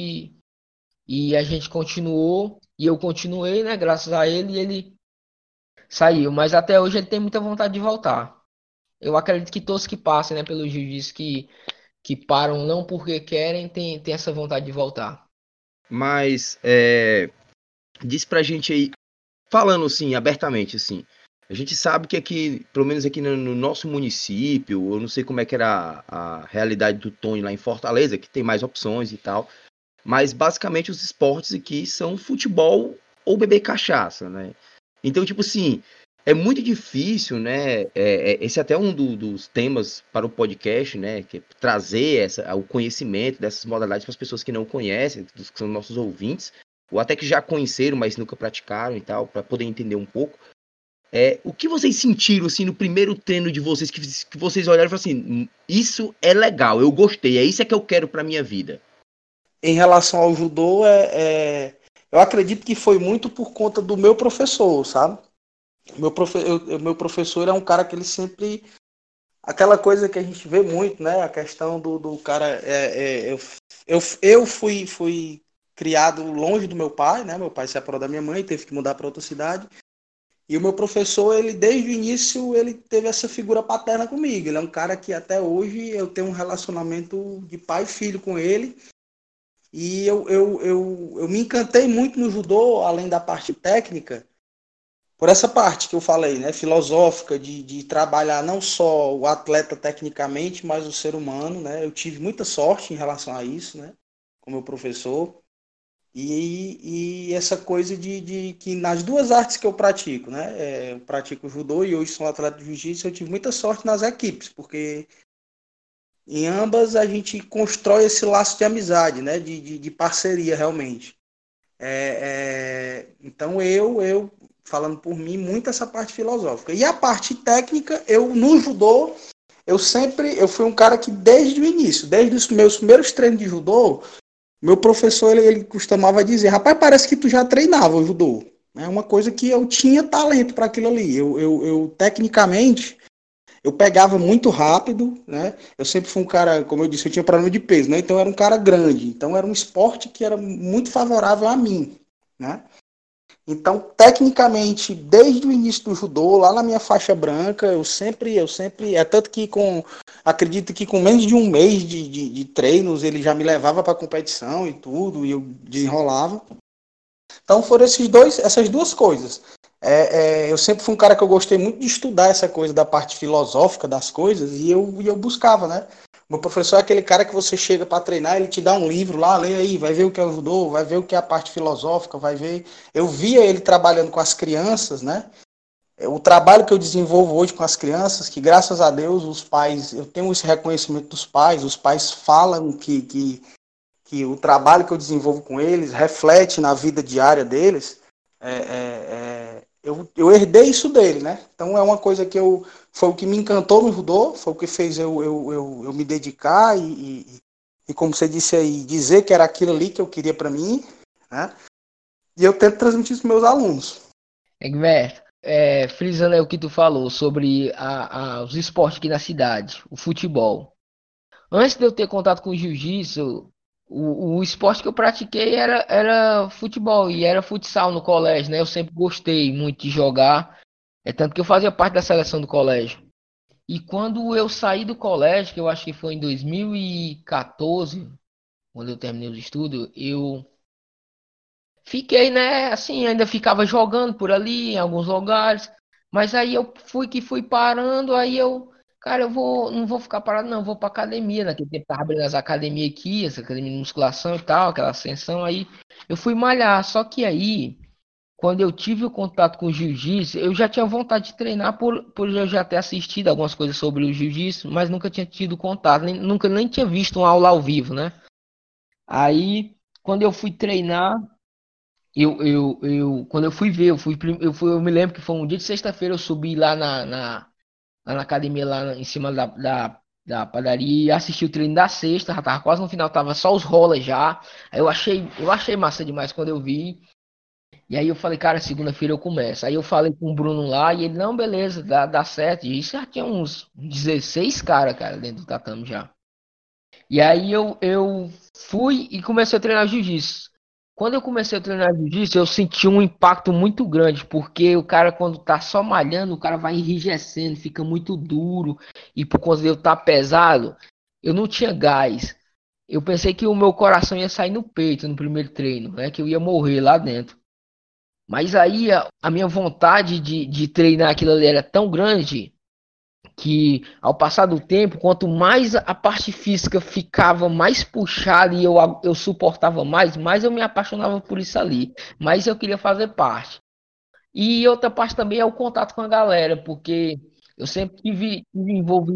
e a gente continuou. E eu continuei, né? Graças a ele, e ele saiu. Mas até hoje ele tem muita vontade de voltar. Eu acredito que todos que passem, né, pelo jiu-jitsu que param não porque querem, tem essa vontade de voltar. Mas diz pra gente aí, falando assim, abertamente, assim, a gente sabe que aqui, pelo menos aqui no nosso município, eu não sei como é que era a realidade do Tony lá em Fortaleza, que tem mais opções e tal, mas basicamente os esportes aqui são futebol ou beber cachaça, né? Então, tipo assim, é muito difícil, né? Esse é até um dos temas para o podcast, né? Que é trazer o conhecimento dessas modalidades para as pessoas que não conhecem, que são nossos ouvintes, ou até que já conheceram, mas nunca praticaram e tal, para poder entender um pouco. O que vocês sentiram assim no primeiro treino de vocês, que vocês olharam e falaram assim, isso é legal, eu gostei, é isso que eu quero para minha vida. Em relação ao judô, eu acredito que foi muito por conta do meu professor, sabe? Meu professor é um cara que ele sempre... Aquela coisa que a gente vê muito, né? A questão do cara... eu fui criado longe do meu pai, né? Meu pai se separou da minha mãe, teve que mudar para outra cidade. E o meu professor, ele desde o início, ele teve essa figura paterna comigo. Ele é um cara que até hoje eu tenho um relacionamento de pai e filho com ele. E eu me encantei muito no judô, além da parte técnica, por essa parte que eu falei, né, filosófica, de trabalhar não só o atleta tecnicamente, mas o ser humano, né? Eu tive muita sorte em relação a isso, né, com o meu professor. E essa coisa de que nas duas artes que eu pratico, né, eu pratico judô e hoje sou atleta de jiu-jitsu, eu tive muita sorte nas equipes, porque em ambas a gente constrói esse laço de amizade, né? De parceria, realmente. Então, falando por mim, muito essa parte filosófica. E a parte técnica, no judô, eu fui um cara que desde o início, desde os meus primeiros treinos de judô, meu professor, ele costumava dizer, rapaz, parece que tu já treinava o judô. É uma coisa que eu tinha talento para aquilo ali. Eu tecnicamente eu pegava muito rápido, né? Eu sempre fui um cara, como eu disse, eu tinha problema de peso, né? Então eu era um cara grande. Então era um esporte que era muito favorável a mim, né? Então, tecnicamente, desde o início do judô, lá na minha faixa branca, é tanto que acredito que com menos de um mês de treinos, ele já me levava para competição e tudo, e eu desenrolava. Então foram essas duas coisas. Eu sempre fui um cara que eu gostei muito de estudar essa coisa da parte filosófica das coisas e eu buscava, né? Meu professor é aquele cara que você chega para treinar, ele te dá um livro lá, lê aí, vai ver o que é o judô, vai ver o que é a parte filosófica, vai ver. Eu via ele trabalhando com as crianças, né? O trabalho que eu desenvolvo hoje com as crianças, que graças a Deus os pais, eu tenho esse reconhecimento dos pais, os pais falam que o trabalho que eu desenvolvo com eles reflete na vida diária deles, eu herdei isso dele, né? Então é uma coisa que foi o que me encantou no judô, foi o que fez eu me dedicar e, como você disse aí, dizer que era aquilo ali que eu queria para mim, né? E eu tento transmitir isso para meus alunos. Egberto, frisando aí o que tu falou sobre os esportes aqui na cidade, o futebol. Antes de eu ter contato com o jiu-jitsu, o esporte que eu pratiquei era futebol e era futsal no colégio, né? Eu sempre gostei muito de jogar, tanto que eu fazia parte da seleção do colégio. E quando eu saí do colégio, que eu acho que foi em 2014, quando eu terminei os estudos, eu fiquei, né, assim, ainda ficava jogando por ali em alguns lugares, mas aí eu fui parando, aí cara, não vou ficar parado não, vou pra academia, naquele tempo tava abrindo as academias aqui, essa academia de musculação e tal, aquela ascensão, aí eu fui malhar, só que aí, quando eu tive o contato com o jiu-jitsu, eu já tinha vontade de treinar por eu já ter assistido algumas coisas sobre o jiu-jitsu, mas nunca tinha tido contato, nunca nem tinha visto uma aula ao vivo, né? Aí, quando eu fui treinar, quando eu fui ver, eu me lembro que foi um dia de sexta-feira, eu subi lá na academia, em cima da padaria, e assisti o treino da sexta, já tava quase no final, tava só os rolas já. Aí eu achei massa demais quando eu vi. E aí eu falei, cara, segunda-feira eu começo. Aí eu falei com o Bruno lá, e ele, não, beleza, dá certo. E isso já tinha uns 16 caras, cara, dentro do tatame já. E aí eu fui e comecei a treinar jiu-jitsu. Quando eu comecei a treinar jiu-jitsu, eu senti um impacto muito grande, porque o cara, quando tá só malhando, o cara vai enrijecendo, fica muito duro, e por conta de eu estar pesado, eu não tinha gás. Eu pensei que o meu coração ia sair no peito no primeiro treino, né? Que eu ia morrer lá dentro. Mas aí a minha vontade de treinar aquilo ali era tão grande que ao passar do tempo, quanto mais a parte física ficava mais puxada e eu suportava mais eu me apaixonava por isso ali. Mas eu queria fazer parte. E outra parte também é o contato com a galera, porque eu sempre tive envolvido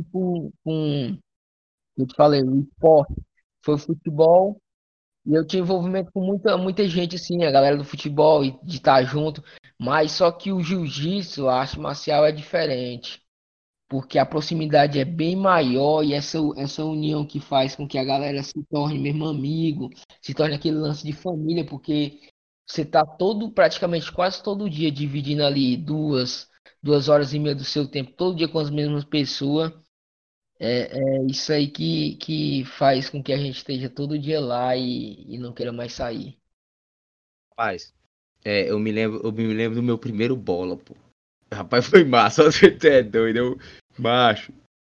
eu te falei, o esporte foi o futebol, e eu tinha envolvimento com muita gente, assim, a galera do futebol, e de estar junto, mas só que o jiu-jitsu, a arte marcial é diferente, porque a proximidade é bem maior e essa união que faz com que a galera se torne mesmo amigo, se torne aquele lance de família, porque você tá praticamente quase todo dia dividindo ali 2 horas e meia do seu tempo, todo dia com as mesmas pessoas. É isso aí que faz com que a gente esteja todo dia lá e não queira mais sair. Rapaz, eu me lembro do meu primeiro bola, pô. Rapaz, foi massa, você é doido, macho.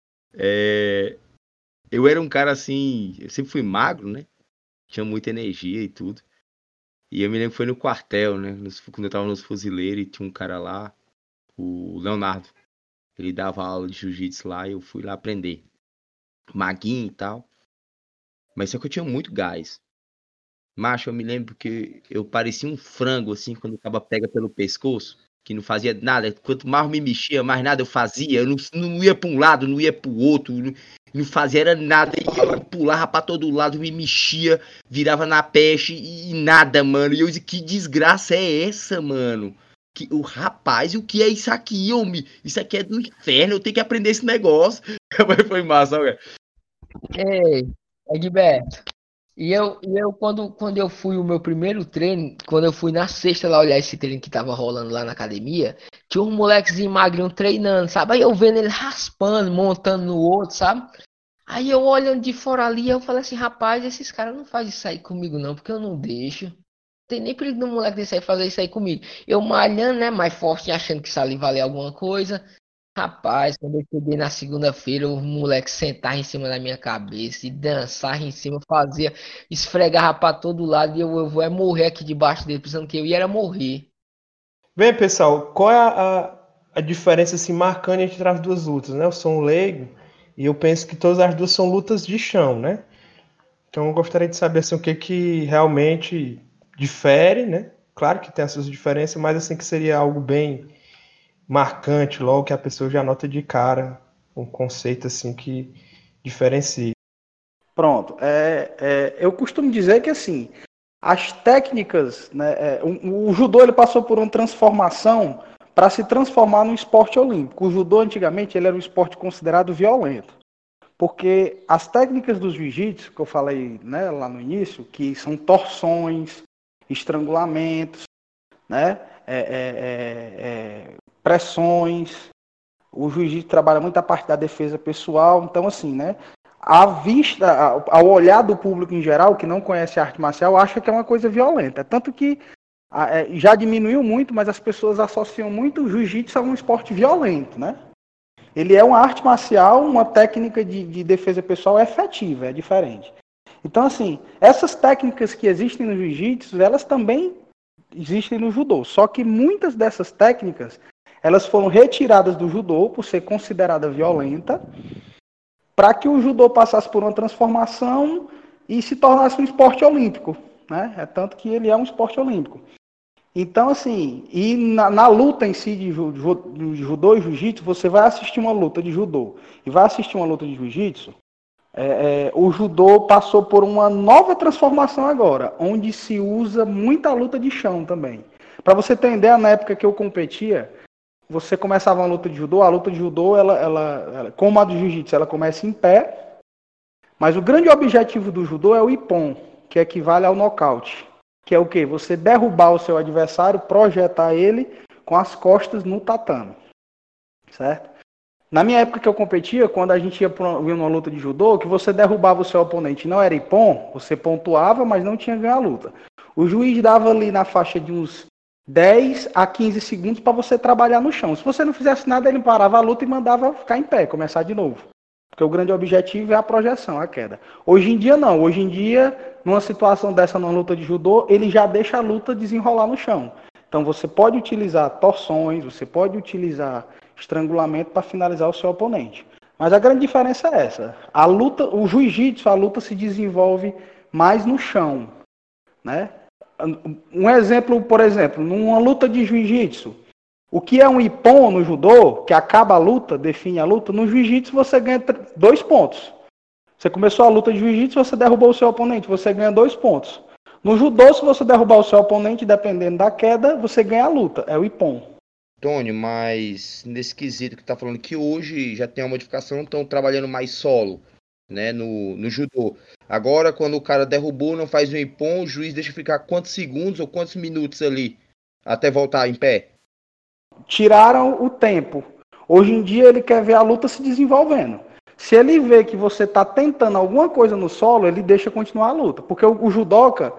É, eu era um cara assim, eu sempre fui magro, né? Tinha muita energia e tudo. E eu me lembro que foi no quartel, né? Quando eu tava nos fuzileiros e tinha um cara lá, o Leonardo. Ele dava aula de jiu-jitsu lá e eu fui lá aprender. Maguinho e tal. Mas só que eu tinha muito gás. Macho, eu me lembro que eu parecia um frango, assim, quando o cabo pega pelo pescoço, que não fazia nada. Quanto mais eu me mexia, mais nada eu fazia. Eu não ia para um lado, não ia para o outro, não fazia era nada. E eu pulava para todo lado, me mexia, virava na peste e nada, mano. E eu disse, que desgraça é essa, mano? O rapaz, o que é isso aqui, homem? Isso aqui é do inferno, eu tenho que aprender esse negócio. Mas foi massa, ó, cara. Ei, Egberto. E eu quando eu fui o meu primeiro treino, quando eu fui na sexta lá olhar esse treino que tava rolando lá na academia, tinha um molequezinho magrinho treinando, sabe? Aí eu vendo ele raspando, montando no outro, sabe? Aí eu olhando de fora ali, eu falei assim, rapaz, esses caras não fazem isso aí comigo não, porque eu não deixo. Tem nem perigo do moleque desse aí fazer isso aí comigo. Eu malhando, né, mais forte, achando que isso ali valia alguma coisa. Rapaz, quando eu cheguei na segunda-feira, o moleque sentava em cima da minha cabeça e dançava em cima, fazia, esfregava pra todo lado e eu vou morrer aqui debaixo dele, pensando que eu ia era morrer. Bem, pessoal, qual é a diferença assim, marcante entre as duas lutas, né? Eu sou um leigo e eu penso que todas as duas são lutas de chão, né? Então eu gostaria de saber assim, o que realmente difere, né? Claro que tem essas diferenças, mas assim que seria algo bem marcante, logo que a pessoa já nota de cara um conceito assim que diferencia. Pronto. Eu costumo dizer que assim, as técnicas, né, o judô ele passou por uma transformação para se transformar num esporte olímpico. O judô antigamente ele era um esporte considerado violento, porque as técnicas do jiu-jitsu que eu falei, né, lá no início, que são torções, estrangulamentos, né, pressões. O jiu-jitsu trabalha muito a parte da defesa pessoal, então assim, né? À vista, ao olhar do público em geral, que não conhece a arte marcial, acha que é uma coisa violenta. Tanto que já diminuiu muito, mas as pessoas associam muito o jiu-jitsu a um esporte violento, né? Ele é uma arte marcial, uma técnica de defesa pessoal efetiva, é diferente. Então, assim, essas técnicas que existem no jiu-jitsu, elas também existem no judô. Só que muitas dessas técnicas, elas foram retiradas do judô por ser considerada violenta, para que o judô passasse por uma transformação e se tornasse um esporte olímpico, né? É tanto que ele é um esporte olímpico. Então, assim, e na luta em si de judô e jiu-jitsu, você vai assistir uma luta de judô e vai assistir uma luta de jiu-jitsu, o judô passou por uma nova transformação agora, onde se usa muita luta de chão também. Para você ter ideia, na época que eu competia, você começava uma luta de judô, a luta de judô, ela como a do jiu-jitsu, ela começa em pé, mas o grande objetivo do judô é o ippon, que equivale ao nocaute, que é o quê? Você derrubar o seu adversário, projetar ele com as costas no tatame, certo? Na minha época que eu competia, quando a gente ia para uma luta de judô, que você derrubava o seu oponente não era ippon, você pontuava, mas não tinha ganho a luta. O juiz dava ali na faixa de uns 10 a 15 segundos para você trabalhar no chão. Se você não fizesse nada, ele parava a luta e mandava ficar em pé, começar de novo. Porque o grande objetivo é a projeção, a queda. Hoje em dia não. Hoje em dia, numa situação dessa, numa luta de judô, ele já deixa a luta desenrolar no chão. Então você pode utilizar torções, você pode utilizar estrangulamento para finalizar o seu oponente. Mas a grande diferença é essa. A luta, o jiu-jitsu, a luta se desenvolve mais no chão, né? Um exemplo, por exemplo, numa luta de jiu-jitsu, o que é um ippon no judô, que acaba a luta, define a luta, no jiu-jitsu você ganha 2 pontos. Você começou a luta de jiu-jitsu, você derrubou o seu oponente, você ganha 2 pontos. No judô, se você derrubar o seu oponente, dependendo da queda, você ganha a luta, é o ippon. Tony, mas nesse quesito que tá falando que hoje já tem uma modificação, estão trabalhando mais solo, né, no judô. Agora, quando o cara derrubou, não faz um ippon, o juiz deixa ficar quantos segundos ou quantos minutos ali até voltar em pé? Tiraram o tempo. Hoje em dia ele quer ver a luta se desenvolvendo. Se ele vê que você está tentando alguma coisa no solo, ele deixa continuar a luta. Porque o judoca,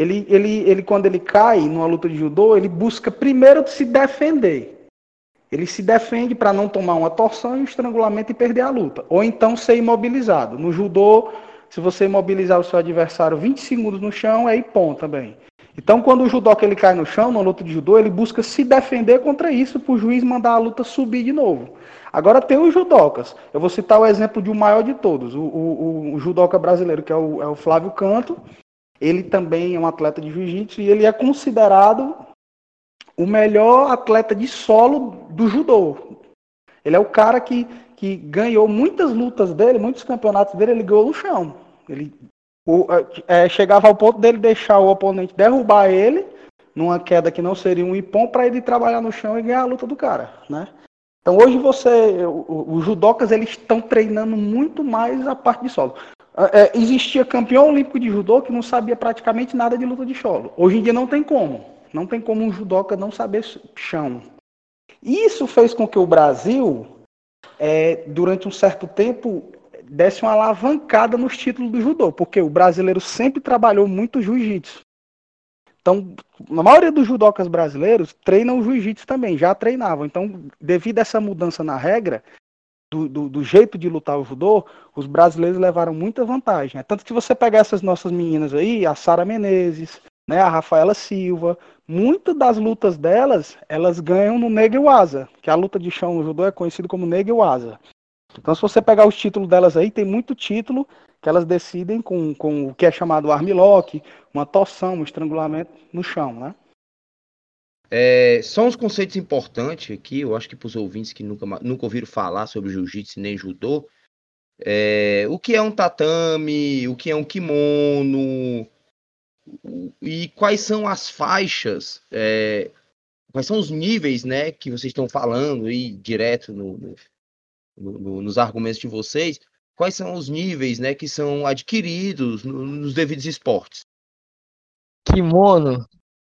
ele quando ele cai numa luta de judô, ele busca primeiro se defender. Ele se defende para não tomar uma torção e um estrangulamento e perder a luta. Ou então ser imobilizado. No judô, se você imobilizar o seu adversário 20 segundos no chão, é ippon também. Então, quando o judoca ele cai no chão, numa luta de judô, ele busca se defender contra isso para o juiz mandar a luta subir de novo. Agora tem os judocas. Eu vou citar o exemplo de um maior de todos, o judoca brasileiro, que é o Flávio Canto. Ele também é um atleta de jiu-jitsu e ele é considerado o melhor atleta de solo do judô. Ele é o cara que ganhou muitas lutas dele, muitos campeonatos dele, ele ganhou no chão. Ele chegava ao ponto dele deixar o oponente derrubar ele numa queda que não seria um ippon para ele trabalhar no chão e ganhar a luta do cara, né? Então hoje os judocas eles estão treinando muito mais a parte de solo. Existia campeão olímpico de judô que não sabia praticamente nada de luta de solo. Hoje em dia não tem como. Não tem como um judoca não saber chão. Isso fez com que o Brasil, durante um certo tempo, desse uma alavancada nos títulos do judô, porque o brasileiro sempre trabalhou muito jiu-jitsu. Então, a maioria dos judocas brasileiros treinam jiu-jitsu também, já treinavam. Então, devido a essa mudança na regra, do jeito de lutar o judô, os brasileiros levaram muita vantagem. Tanto que você pegar essas nossas meninas aí, a Sara Menezes, né, a Rafaela Silva, muitas das lutas delas, elas ganham no Neguewasa, que a luta de chão no judô é conhecida como Neguewasa. Então, se você pegar os títulos delas aí, tem muito título que elas decidem com o que é chamado armlock, uma torção, um estrangulamento no chão, né? São os conceitos importantes aqui, eu acho que para os ouvintes que nunca ouviram falar sobre jiu-jitsu nem judô, o que é um tatame, o que é um kimono, e quais são as faixas, quais são os níveis, né, que vocês estão falando aí direto nos argumentos de vocês, quais são os níveis, né, que são adquiridos nos devidos esportes. Kimono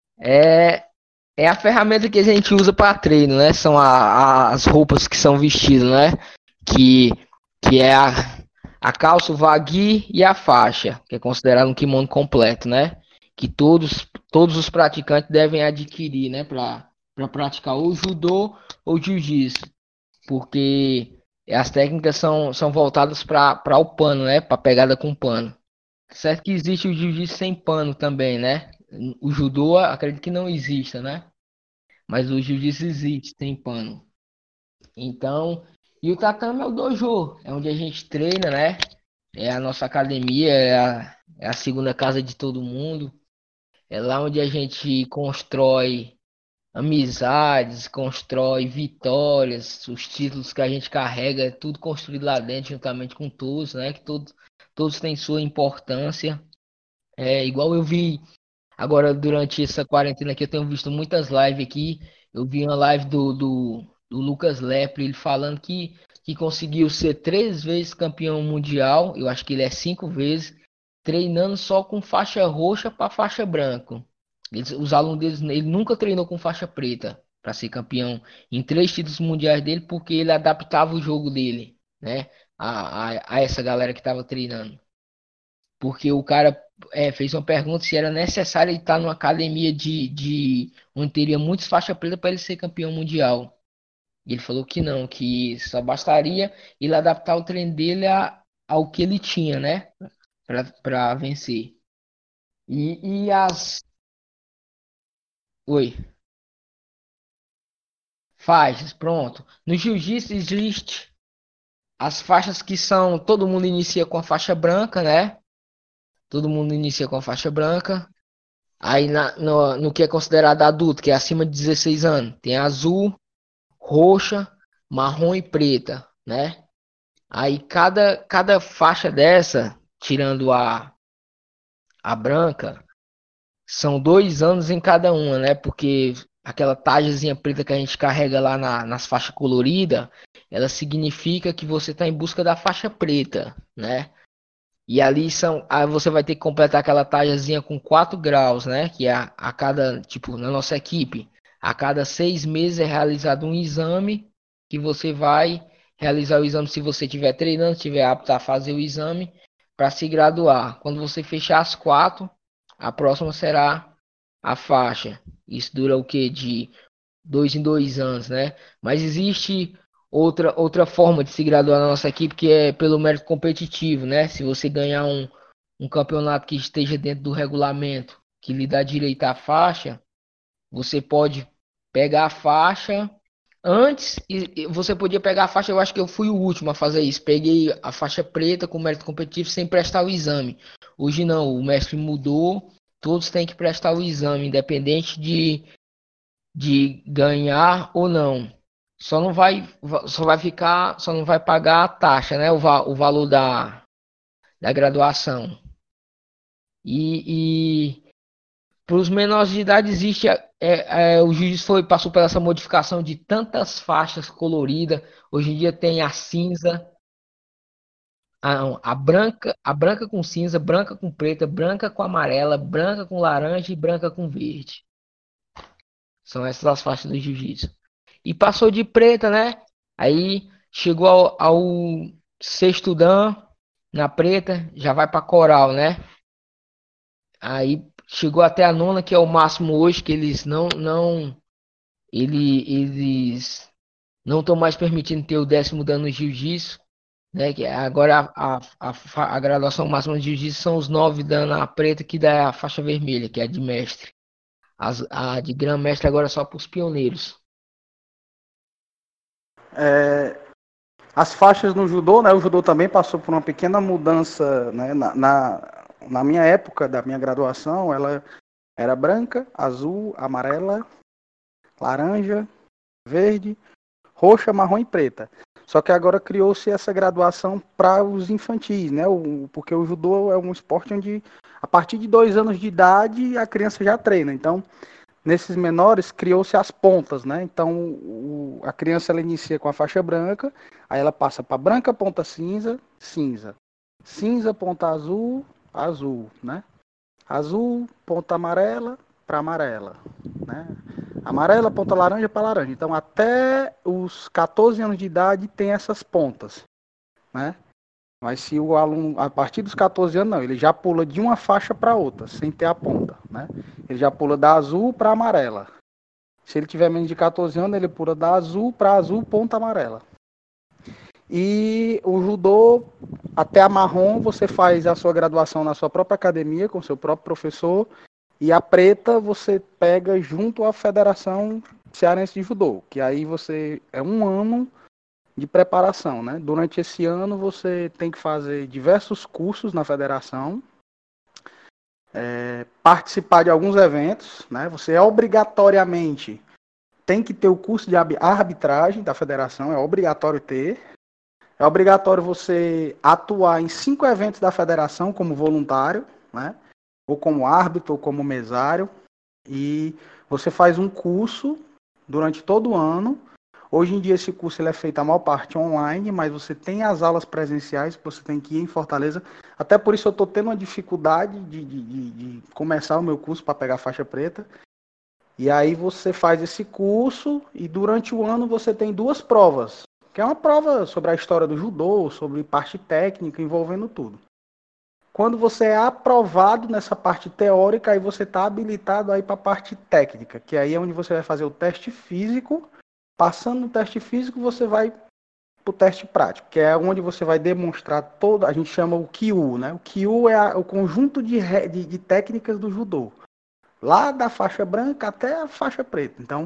é a ferramenta que a gente usa para treino, né? São as roupas que são vestidas, né? Que é a calça, o vagui e a faixa, que é considerado um kimono completo, né? Que todos os praticantes devem adquirir, né? Para praticar ou judô ou jiu-jitsu, porque as técnicas são voltadas para o pano, né? Para pegada com pano. Certo que existe o jiu-jitsu sem pano também, né? O judô acredito que não exista, né? Mas o jiu-jitsu existe, tem pano. Então, e o tatame é o dojo, é onde a gente treina, né? É a nossa academia, é a segunda casa de todo mundo. É lá onde a gente constrói amizades, constrói vitórias, os títulos que a gente carrega, é tudo construído lá dentro, juntamente com todos, né? Que todos têm sua importância. É igual eu vi agora durante essa quarentena aqui, eu tenho visto muitas lives aqui. Eu vi uma live do Lucas Lepre, ele falando que conseguiu ser 3 vezes campeão mundial. Eu acho que ele é 5 vezes, treinando só com faixa roxa para faixa branca. Os alunos deles, ele nunca treinou com faixa preta para ser campeão em 3 títulos mundiais dele, porque ele adaptava o jogo dele, né? A essa galera que estava treinando. Porque o cara fez uma pergunta se era necessário ele estar numa academia onde teria muitos faixa preta para ele ser campeão mundial. E ele falou que não, que só bastaria ele adaptar o treino dele ao que ele tinha, né? Para vencer. E as. Oi. Faixas, pronto. No jiu-jitsu existe as faixas que são. Todo mundo inicia com a faixa branca, né? Todo mundo inicia com a faixa branca. Aí no que é considerado adulto, que é acima de 16 anos, tem azul, roxa, marrom e preta, né? Aí cada faixa dessa, tirando a branca, são 2 anos em cada uma, né? Porque aquela tajazinha preta que a gente carrega lá nas faixas coloridas, ela significa que você está em busca da faixa preta, né? E ali aí você vai ter que completar aquela tajazinha com 4 graus, né? Que é a cada, tipo, na nossa equipe, a cada 6 meses é realizado um exame que você vai realizar o exame se você estiver treinando, estiver apto a fazer o exame para se graduar. Quando você fechar as 4, a próxima será a faixa. Isso dura o que? De 2 em 2 anos, né? Mas existe outra forma de se graduar na nossa equipe que é pelo mérito competitivo, né? Se você ganhar um campeonato que esteja dentro do regulamento, que lhe dá direito à faixa, você pode pegar a faixa antes e você podia pegar a faixa. Eu acho que eu fui o último a fazer isso. Peguei a faixa preta com mérito competitivo sem prestar o exame. Hoje não, o mestre mudou. Todos têm que prestar o exame, independente de ganhar ou não. Só não vai pagar a taxa, né? O valor da graduação. E para os menores de idade existe o juiz passou por essa modificação de tantas faixas coloridas. Hoje em dia tem a cinza, a branca com cinza, branca com preta, branca com amarela, branca com laranja e branca com verde. São essas as faixas do jiu-jitsu. E passou de preta, né? Aí chegou ao sexto dan na preta, já vai para coral, né? Aí chegou até a nona, que é o máximo hoje, que eles não estão mais permitindo ter o 10º dan no jiu-jitsu, né? Que agora a graduação máxima de jiu-jitsu são os 9 dan na preta, que dá a faixa vermelha, que é a de mestre. A de grã-mestre agora é só para os pioneiros. As faixas no judô, né? O judô também passou por uma pequena mudança, né? Na minha época da minha graduação, ela era branca, azul, amarela, laranja, verde, roxa, marrom e preta. Só que agora criou-se essa graduação para os infantis, né? Porque o judô é um esporte onde, a partir de 2 anos de idade, a criança já treina. Então, nesses menores, criou-se as pontas, né? Então, a criança ela inicia com a faixa branca, aí ela passa para branca, ponta cinza, cinza. Cinza, ponta azul, azul, né? Azul, ponta amarela, para amarela, né? Amarela, ponta laranja para laranja. Então, até os 14 anos de idade tem essas pontas, né? Mas se o aluno, a partir dos 14 anos, não, ele já pula de uma faixa para outra, sem ter a ponta, né? Ele já pula da azul para amarela. Se ele tiver menos de 14 anos, ele pula da azul para azul, ponta amarela. E o judô, até a marrom, você faz a sua graduação na sua própria academia, com seu próprio professor. E a preta você pega junto à Federação Cearense de Judô, que aí você é 1 ano de preparação, né? Durante esse ano você tem que fazer diversos cursos na federação, participar de alguns eventos, né? Você obrigatoriamente tem que ter o curso de arbitragem da federação, é obrigatório ter. É obrigatório você atuar em 5 eventos da federação como voluntário, né? Ou como árbitro, ou como mesário. E você faz um curso durante todo o ano. Hoje em dia esse curso ele é feito a maior parte online, mas você tem as aulas presenciais que você tem que ir em Fortaleza. Até por isso eu estou tendo uma dificuldade de começar o meu curso para pegar faixa preta. E aí você faz esse curso e durante o ano você tem 2 provas, que é uma prova sobre a história do judô, sobre parte técnica, envolvendo tudo. Quando você é aprovado nessa parte teórica, aí você está habilitado aí para a parte técnica, que aí é onde você vai fazer o teste físico. Passando no teste físico, você vai para o teste prático, que é onde você vai demonstrar todo, a gente chama o Kyu, né? O Kyu é o conjunto de técnicas do judô, lá da faixa branca até a faixa preta. Então,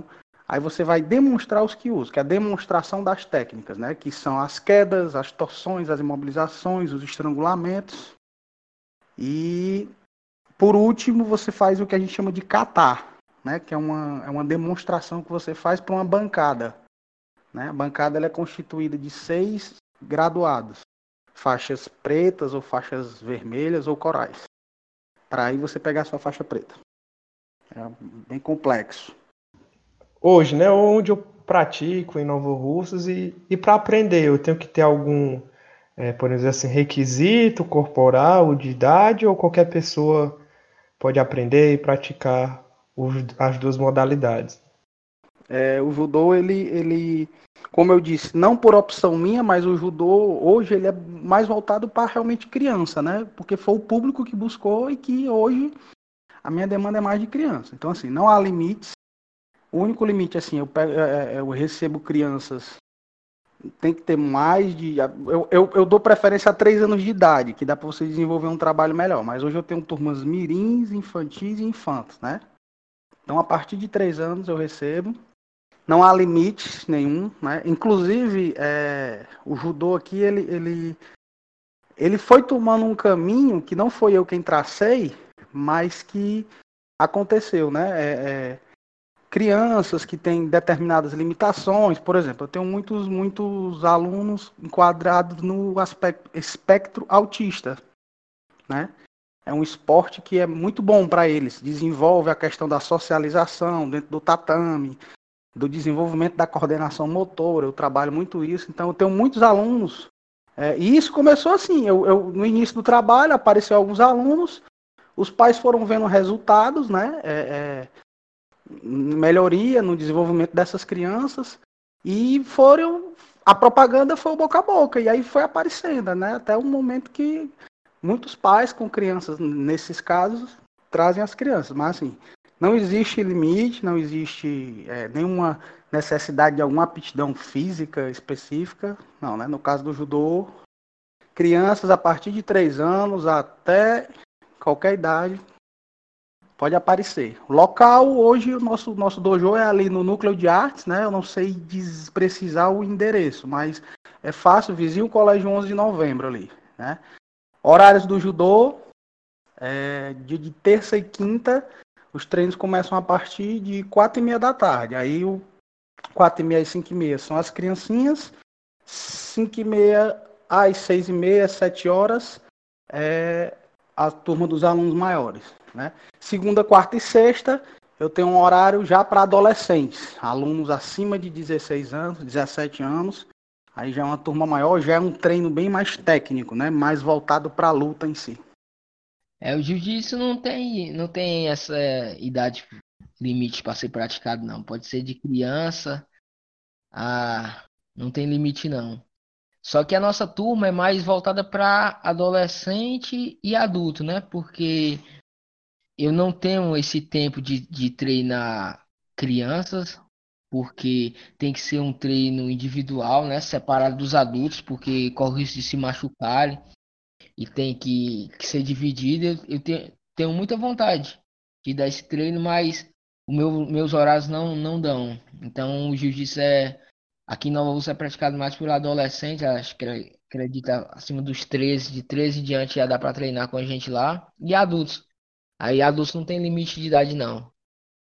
Aí você vai demonstrar os Kyus, que é a demonstração das técnicas, né? Que são as quedas, as torções, as imobilizações, os estrangulamentos. E, por último, você faz o que a gente chama de kata, né? Que é uma demonstração que você faz para uma bancada. Né? A bancada ela é constituída de 6 graduados, faixas pretas ou faixas vermelhas ou corais. Para aí você pegar a sua faixa preta. É bem complexo. Hoje, né, onde eu pratico em Nova Russas e para aprender eu tenho que ter algum, por exemplo, assim, requisito corporal, de idade, ou qualquer pessoa pode aprender e praticar as duas modalidades? O judô, como eu disse, não por opção minha, mas o judô hoje ele é mais voltado para realmente criança, né? Porque foi o público que buscou e que hoje a minha demanda é mais de criança. Então, assim, não há limites. O único limite, assim, eu recebo crianças, tem que ter mais de. Eu dou preferência a 3 anos de idade, que dá para você desenvolver um trabalho melhor. Mas hoje eu tenho turmas mirins, infantis e infantos, né? Então, a partir de 3 anos eu recebo. Não há limite nenhum, né? Inclusive, o judô aqui, ele foi tomando um caminho que não foi eu quem tracei, mas que aconteceu, né? Crianças que têm determinadas limitações, por exemplo, eu tenho muitos alunos enquadrados no espectro autista, né? É um esporte que é muito bom para eles, desenvolve a questão da socialização dentro do tatame, do desenvolvimento da coordenação motora, eu trabalho muito isso, então eu tenho muitos alunos, e isso começou assim, no início do trabalho apareceu alguns alunos, os pais foram vendo resultados, né, melhoria no desenvolvimento dessas crianças, e a propaganda foi o boca a boca, e aí foi aparecendo, né, até o momento que muitos pais com crianças, nesses casos, trazem as crianças, mas assim, não existe limite, não existe nenhuma necessidade de alguma aptidão física específica, não, né? No caso do judô, crianças a partir de 3 anos até qualquer idade pode aparecer. O local, hoje, o nosso dojo é ali no Núcleo de Artes, né? Eu não sei precisar o endereço, mas é fácil, vizinho Colégio 11 de Novembro ali, né? Horários do judô, dia de terça e quinta, os treinos começam a partir de 4h30 da tarde. Aí, 4h30 e 5h30 são as criancinhas, 5h30 às 6h30, 7 horas, a turma dos alunos maiores. Né? Segunda, quarta e sexta, eu tenho um horário já para adolescentes, alunos acima de 16 anos, 17 anos. Aí já é uma turma maior, já é um treino bem mais técnico, né? Mais voltado para a luta em si. O jiu-jitsu não tem essa idade limite para ser praticado, não. Pode ser de criança a. Não tem limite, não. Só que a nossa turma é mais voltada para adolescente e adulto, né? Porque eu não tenho esse tempo de treinar crianças, porque tem que ser um treino individual, né? Separado dos adultos, porque corre o risco de se machucarem e tem que ser dividido. Eu tenho muita vontade de dar esse treino, mas meus horários não dão. Então o jiu-jitsu aqui em Nova Rússia é praticado mais por adolescentes, acho que acredita acima dos 13, de 13 em diante já dá para treinar com a gente lá, e adultos. Aí adultos não tem limite de idade não.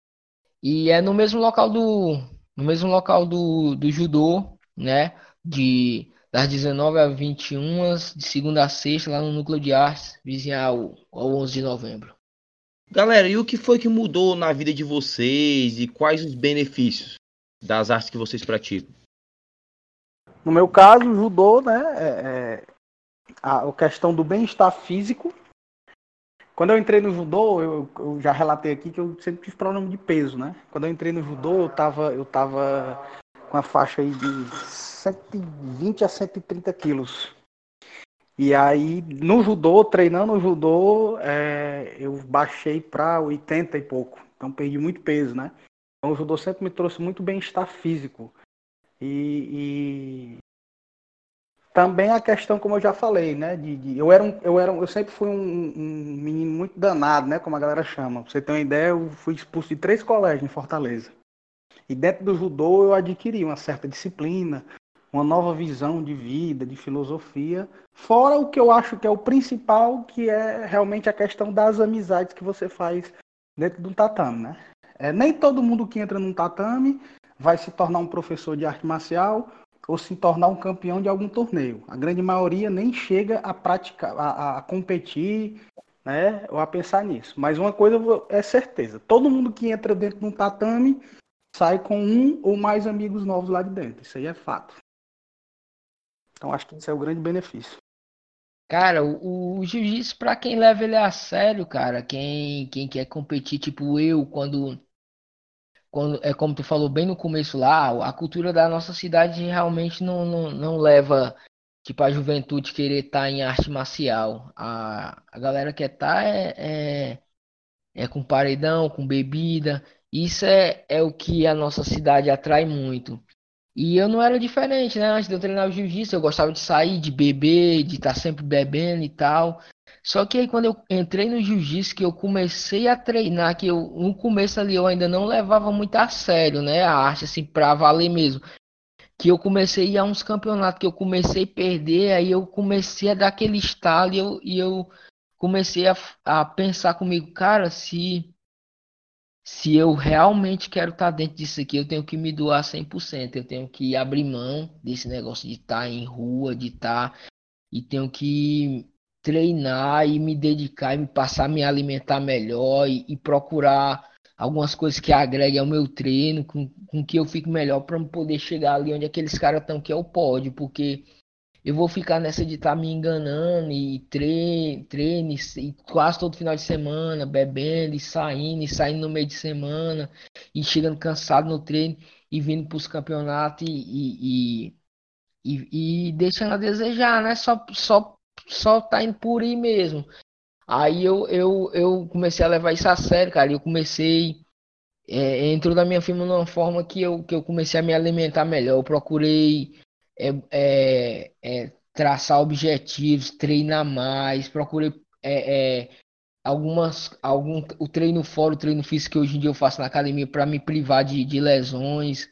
E é no mesmo local do judô, né? Das 19 às 21, de segunda a sexta, lá no Núcleo de Artes, vizinho ao 11 de novembro. Galera, e o que foi que mudou na vida de vocês e quais os benefícios das artes que vocês praticam? No meu caso, o judô, né? A questão do bem-estar físico. Quando eu entrei no judô, eu já relatei aqui que eu sempre tive problema de peso, né? Quando eu entrei no judô, eu tava com a faixa aí de 120 a 130 quilos. E aí, no judô, treinando o judô, eu baixei para 80 e pouco. Então, perdi muito peso, né? Então, o judô sempre me trouxe muito bem-estar físico. E também a questão, como eu já falei, né? Eu sempre fui um menino muito danado, né? Como a galera chama. Pra você ter uma ideia, eu fui expulso de 3 colégios em Fortaleza. E dentro do judô eu adquiri uma certa disciplina, uma nova visão de vida, de filosofia, fora o que eu acho que é o principal, que é realmente a questão das amizades que você faz dentro do tatame, né? Nem todo mundo que entra num tatame vai se tornar um professor de arte marcial ou se tornar um campeão de algum torneio. A grande maioria nem chega a praticar, a competir, né, ou a pensar nisso. Mas uma coisa é certeza, todo mundo que entra dentro de um tatame sai com um ou mais amigos novos lá de dentro. Isso aí é fato. Então acho que esse é o grande benefício. Cara, o jiu-jitsu, pra quem leva ele a sério, cara, quem quer competir, tipo eu, quando é como tu falou bem no começo lá, a cultura da nossa cidade realmente não leva, tipo, a juventude querer estar em arte marcial. A galera quer estar é com paredão, com bebida. Isso é o que a nossa cidade atrai muito. E eu não era diferente, né? Antes de eu treinar o jiu-jitsu, eu gostava de sair, de beber, de estar sempre bebendo e tal. Só que aí quando eu entrei no jiu-jitsu, que eu comecei a treinar, que eu no começo ali eu ainda não levava muito a sério, né? A arte assim pra valer mesmo. Que eu comecei a ir a uns campeonatos que eu comecei a perder, aí eu comecei a dar aquele estalo e eu comecei a pensar comigo, cara, se eu realmente quero estar dentro disso aqui, eu tenho que me doar 100%. Eu tenho que abrir mão desse negócio de estar em rua, de estar e tenho que treinar e me dedicar e me passar a me alimentar melhor e procurar algumas coisas que agreguem ao meu treino, com que eu fique melhor para poder chegar ali onde aqueles caras estão, que é o pódio, porque eu vou ficar nessa de estar me enganando e treine e quase todo final de semana, bebendo e saindo no meio de semana e chegando cansado no treino e vindo para os campeonatos e deixando a desejar, né? Só tá indo por aí mesmo. Aí eu comecei a levar isso a sério, cara. Eu comecei. Entrou na minha firma de uma forma que eu comecei a me alimentar melhor. Eu procurei traçar objetivos, treinar mais, procurei o treino fora, o treino físico que hoje em dia eu faço na academia para me privar de lesões.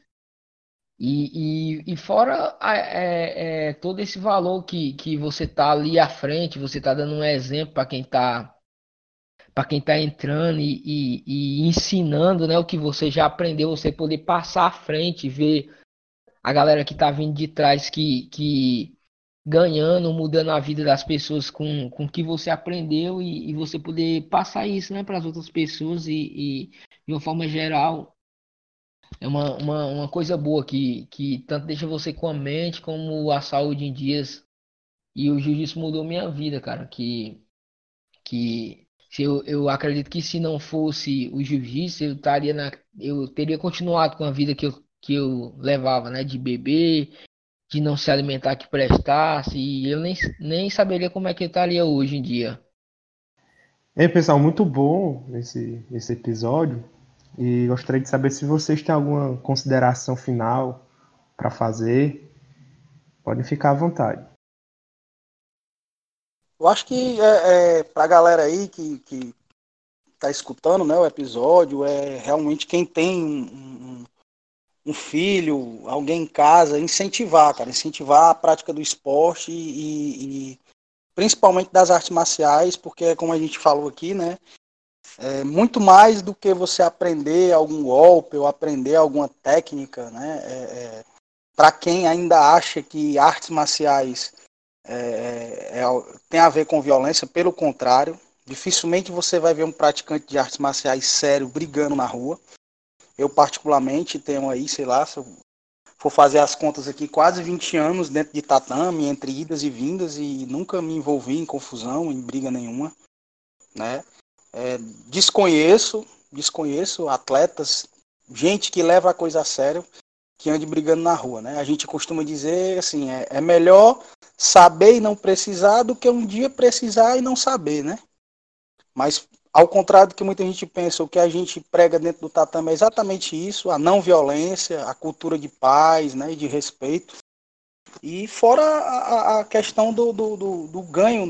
E fora todo esse valor que você tá ali à frente, você tá dando um exemplo para quem tá entrando e ensinando, né, o que você já aprendeu, você poder passar à frente, ver a galera que tá vindo de trás que ganhando, mudando a vida das pessoas com o que você aprendeu e você poder passar isso, né, para as outras pessoas e de uma forma geral é uma coisa boa que tanto deixa você com a mente como a saúde em dias. E o jiu-jitsu mudou minha vida, cara. Que se eu acredito que se não fosse o jiu-jitsu, eu teria continuado com a vida que eu levava, né? De beber, de não se alimentar que prestasse. E eu nem saberia como é que eu estaria hoje em dia. Ei, pessoal, muito bom esse episódio. E gostaria de saber se vocês têm alguma consideração final para fazer. Podem ficar à vontade. Eu acho que para a galera aí que tá escutando, né, o episódio, realmente quem tem um filho, alguém em casa, incentivar, cara, incentivar a prática do esporte e principalmente das artes marciais, porque como a gente falou aqui, né, é muito mais do que você aprender algum golpe ou aprender alguma técnica, né, para quem ainda acha que artes marciais tem a ver com violência, pelo contrário, dificilmente você vai ver um praticante de artes marciais sério brigando na rua. Eu particularmente tenho aí, sei lá, se eu for fazer as contas aqui, quase 20 anos dentro de tatame, entre idas e vindas, e nunca me envolvi em confusão, em briga nenhuma, né? Desconheço atletas, gente que leva a coisa a sério, que ande brigando na rua, né? A gente costuma dizer assim, é melhor saber e não precisar do que um dia precisar e não saber, né? Mas ao contrário do que muita gente pensa, o que a gente prega dentro do tatame é exatamente isso, a não violência, a cultura de paz, né, e de respeito. E fora a questão do ganho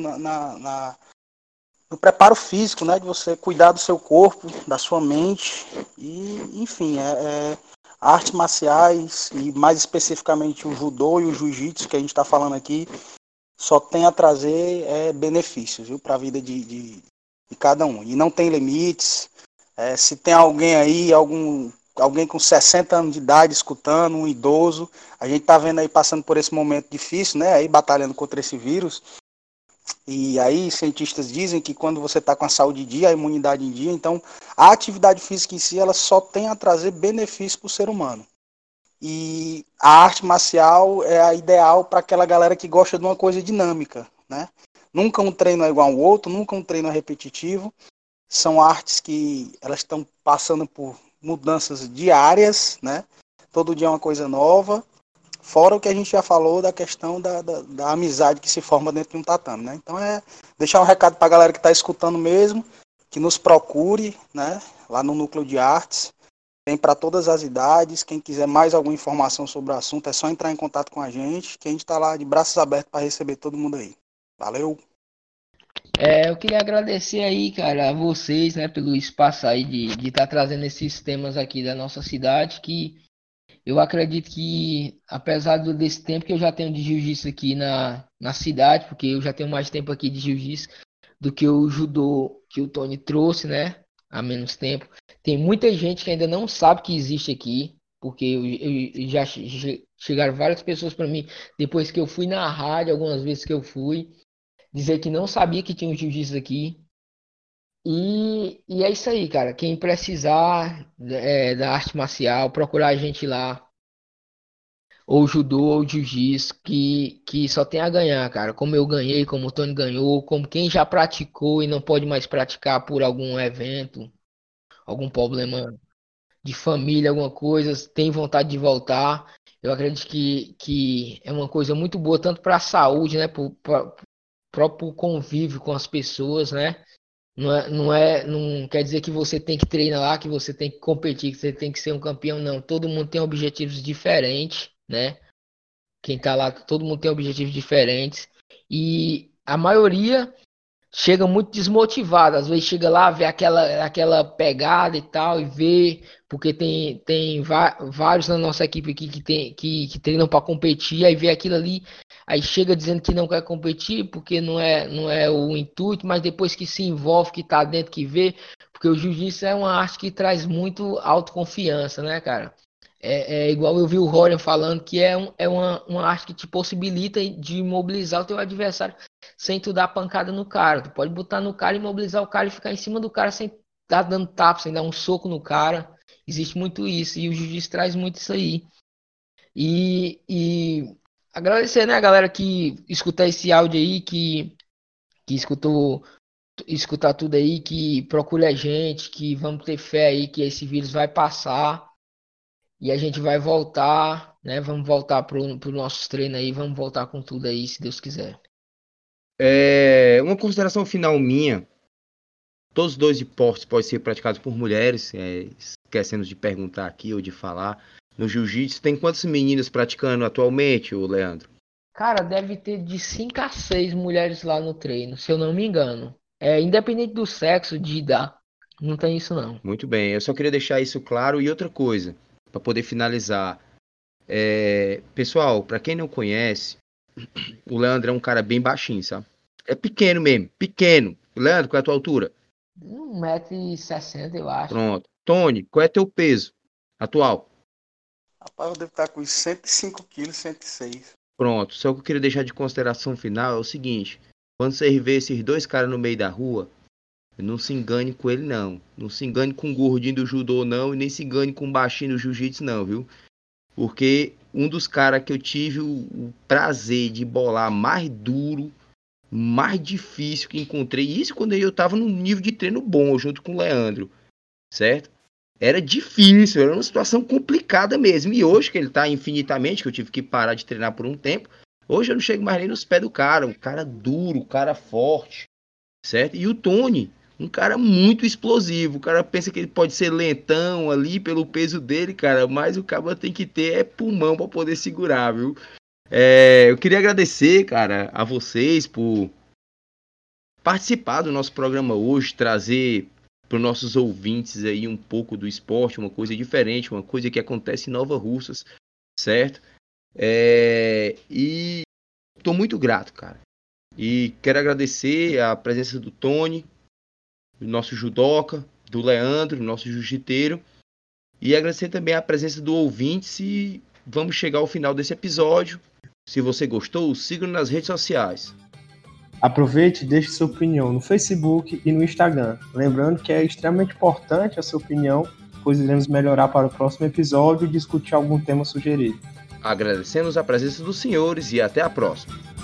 no preparo físico, né, de você cuidar do seu corpo, da sua mente, e enfim, artes marciais, e mais especificamente o judô e o jiu-jitsu que a gente está falando aqui, só tem a trazer benefícios, viu, para a vida de cada um. E não tem limites. Se tem alguém aí, alguém com 60 anos de idade escutando, um idoso, a gente está vendo aí passando por esse momento difícil, né? Aí batalhando contra esse vírus. E aí cientistas dizem que quando você está com a saúde em dia, a imunidade em dia, então a atividade física em si, ela só tem a trazer benefício para o ser humano. E a arte marcial é a ideal para aquela galera que gosta de uma coisa dinâmica, né? Nunca um treino é igual ao outro, nunca um treino é repetitivo. São artes que elas estão passando por mudanças diárias, né? Todo dia é uma coisa nova. Fora o que a gente já falou da questão da amizade que se forma dentro de um tatame, né? Então deixar um recado para a galera que está escutando mesmo, que nos procure, né? Lá no Núcleo de Artes. Tem para todas as idades. Quem quiser mais alguma informação sobre o assunto, é só entrar em contato com a gente, que a gente está lá de braços abertos para receber todo mundo aí. Valeu! Eu queria agradecer aí, cara, a vocês, né, pelo espaço aí de estar trazendo esses temas aqui da nossa cidade, que eu acredito que, apesar desse tempo que eu já tenho de jiu-jitsu aqui na cidade, porque eu já tenho mais tempo aqui de jiu-jitsu do que o judô que o Tony trouxe, né, há menos tempo, tem muita gente que ainda não sabe que existe aqui, porque eu já chegaram várias pessoas para mim, depois que eu fui na rádio, algumas vezes que eu fui, dizer que não sabia que tinha um jiu-jitsu aqui. E é isso aí, cara. Quem precisar da arte marcial, procurar a gente lá, ou judô, ou jiu-jitsu, que só tem a ganhar, cara. Como eu ganhei, como o Tony ganhou, como quem já praticou e não pode mais praticar por algum evento, algum problema de família, alguma coisa, tem vontade de voltar. Eu acredito que é uma coisa muito boa, tanto para a saúde, né? Para o próprio convívio com as pessoas, né? Não quer dizer que você tem que treinar lá, que você tem que competir, que você tem que ser um campeão, não. Todo mundo tem objetivos diferentes, né? Quem tá lá, todo mundo tem objetivos diferentes. E a maioria chega muito desmotivado. Às vezes chega lá, vê aquela pegada e tal, e vê, porque tem vários na nossa equipe aqui que treinam para competir, aí vê aquilo ali, aí chega dizendo que não quer competir, porque não é o intuito, mas depois que se envolve, que tá dentro, que vê, porque o jiu-jitsu é uma arte que traz muito autoconfiança, né, cara? É igual eu vi o Rorion falando que é uma arte que te possibilita de imobilizar o teu adversário sem tu dar pancada no cara. Tu pode botar no cara, imobilizar o cara e ficar em cima do cara sem estar dando tapa, sem dar um soco no cara. Existe muito isso e o jiu-jitsu traz muito isso aí. E agradecer, né, a galera que escutar esse áudio aí, que escutar tudo aí, que procure a gente, que vamos ter fé aí que esse vírus vai passar e a gente vai voltar, né? Vamos voltar pro nossos treinos aí, vamos voltar com tudo aí, se Deus quiser. Uma consideração final minha. Todos os dois esportes podem ser praticados por mulheres, esquecendo de perguntar aqui ou de falar. No jiu-jitsu, tem quantas meninas praticando atualmente, ô Leandro? Cara, deve ter de 5 a 6 mulheres lá no treino, se eu não me engano. Independente do sexo, de idade, não tem isso não. Muito bem, eu só queria deixar isso claro. E outra coisa, para poder finalizar. Pessoal, para quem não conhece, o Leandro é um cara bem baixinho, sabe? É pequeno mesmo, pequeno. Leandro, qual é a tua altura? 1,60 m, eu acho. Pronto. Tony, qual é teu peso atual? Rapaz, eu devo estar com 105 quilos, 106. Pronto. Só que eu queria deixar de consideração final é o seguinte: quando você vê esses dois caras no meio da rua, não se engane com ele, não. Não se engane com o gordinho do judô, não. E nem se engane com o baixinho do jiu-jitsu, não, viu? Porque um dos caras que eu tive o prazer de bolar mais duro, mais difícil que encontrei, isso quando eu tava num nível de treino bom, junto com o Leandro, certo? Era difícil, era uma situação complicada mesmo. E hoje que ele tá infinitamente, que eu tive que parar de treinar por um tempo, hoje eu não chego mais nem nos pés do cara. Um cara duro, um cara forte, certo? E o Tony, um cara muito explosivo. O cara pensa que ele pode ser lentão ali pelo peso dele, cara, mas o cara tem que ter pulmão para poder segurar, viu? Eu queria agradecer, cara, a vocês por participar do nosso programa hoje, trazer para os nossos ouvintes aí um pouco do esporte, uma coisa diferente, uma coisa que acontece em Nova Russas, certo? E estou muito grato, cara. E quero agradecer a presença do Tony, do nosso judoca, do Leandro, nosso jiu-jiteiro, e agradecer também a presença do ouvinte. E vamos chegar ao final desse episódio. Se você gostou, siga-nos nas redes sociais. Aproveite e deixe sua opinião no Facebook e no Instagram. Lembrando que é extremamente importante a sua opinião, pois iremos melhorar para o próximo episódio e discutir algum tema sugerido. Agradecemos a presença dos senhores e até a próxima.